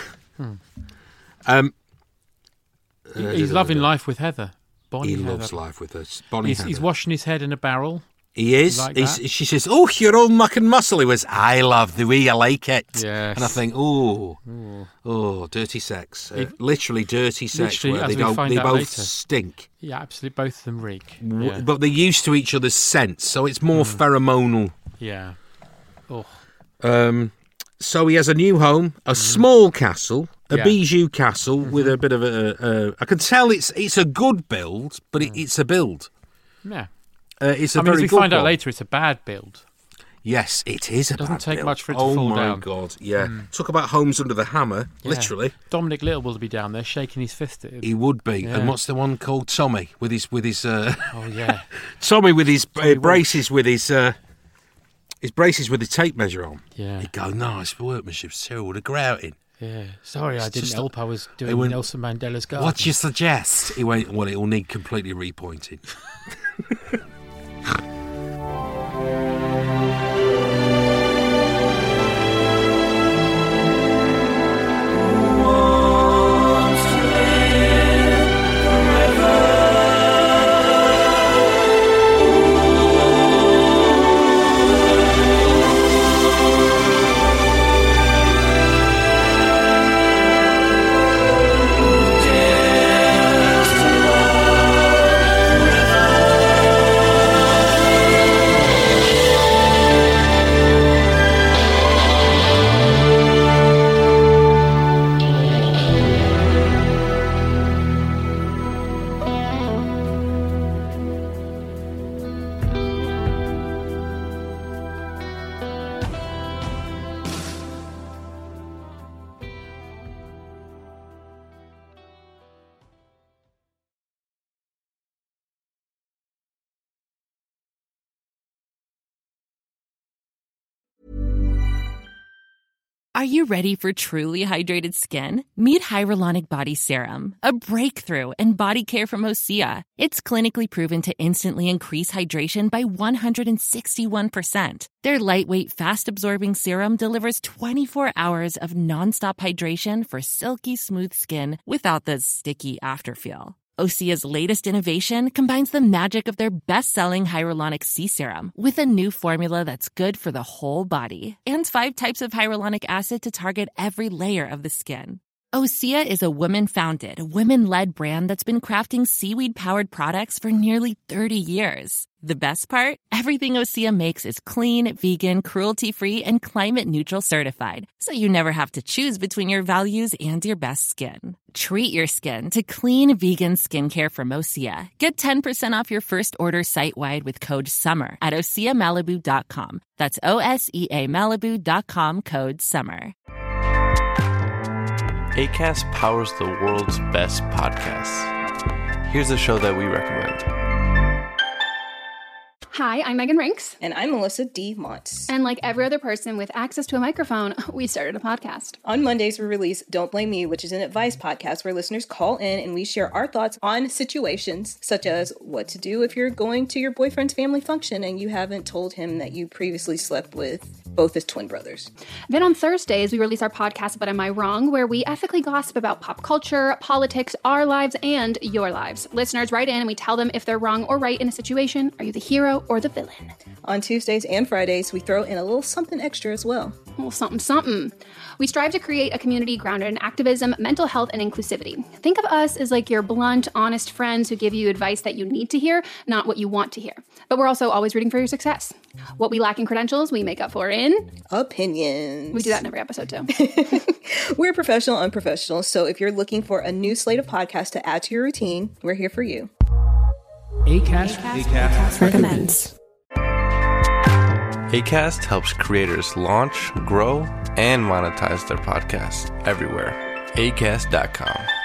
um, He- uh, he's da- da- loving da- life with Heather. Bonnie He Heather. loves life with us. Bonnie He's, he's Heather. washing his head in a barrel. He is. Like He's, that? she says, "Oh, you're all muck and muscle." He was, "I love the way you like it." Yes. And I think, oh, oh, dirty sex. Uh, literally dirty sex, Literally, where as they we don't, find they out both later. stink. Yeah, absolutely. Both of them reek. W- Yeah. But they're used to each other's scents, so it's more pheromonal. yeah. Oh. Um, so he has a new home, a small castle, a Yeah. bijou castle with a bit of a. a I can tell it's it's a good build, but it, it's a build. Yeah. Uh, it's a I mean, as very we good find out one. later, it's a bad build. Yes, it is a Doesn't bad take build. much for it to oh fall my down. god, yeah. Talk about homes under the hammer, Yeah. literally. Dominic Little will be down there shaking his fist at him. He would be. Yeah. And what's the one called Tommy with his with his uh, Oh, yeah. Tommy with his uh, Tommy braces with his uh, his braces with his tape measure on. Yeah. He'd go, "No, his workmanship's terrible. The grouting. Yeah. Sorry, I It's didn't just- help. I was He doing went, Nelson Mandela's garden. What do you suggest?" He went, "Well, it'll need completely repointing." Are you ready for truly hydrated skin? Meet Hyaluronic Body Serum, a breakthrough in body care from Osea. It's clinically proven to instantly increase hydration by one hundred sixty-one percent. Their lightweight, fast-absorbing serum delivers twenty-four hours of nonstop hydration for silky smooth skin without the sticky afterfeel. Osea's latest innovation combines the magic of their best-selling Hyaluronic Sea Serum with a new formula that's good for the whole body and five types of hyaluronic acid to target every layer of the skin. Osea is a women-founded, women-led brand that's been crafting seaweed-powered products for nearly thirty years. The best part? Everything Osea makes is clean, vegan, cruelty-free, and climate-neutral certified, so you never have to choose between your values and your best skin. Treat your skin to clean, vegan skincare from Osea. Get ten percent off your first order site-wide with code SUMMER at osea malibu dot com. That's O S E A Malibu dot com, code SUMMER. Acast powers the world's best podcasts. Here's a show that we recommend. Hi, I'm Megan Rinks. And I'm Melissa D. Montz. And like every other person with access to a microphone, we started a podcast. On Mondays, we release Don't Blame Me, which is an advice podcast where listeners call in and we share our thoughts on situations such as what to do if you're going to your boyfriend's family function and you haven't told him that you previously slept with both his twin brothers. Then on Thursdays, we release our podcast, But Am I Wrong?, where we ethically gossip about pop culture, politics, our lives, and your lives. Listeners write in and we tell them if they're wrong or right in a situation. Are you the hero or the villain? On Tuesdays and Fridays, we throw in a little something extra as well. A little something, something. We strive to create a community grounded in activism, mental health, and inclusivity. Think of us as like your blunt, honest friends who give you advice that you need to hear, not what you want to hear. But we're also always rooting for your success. What we lack in credentials, we make up for in opinions. We do that in every episode too. We're professional, unprofessional, so if you're looking for a new slate of podcasts to add to your routine, we're here for you. Acast, Acast, Acast recommends. Acast helps creators launch, grow, and monetize their podcasts everywhere. acast dot com.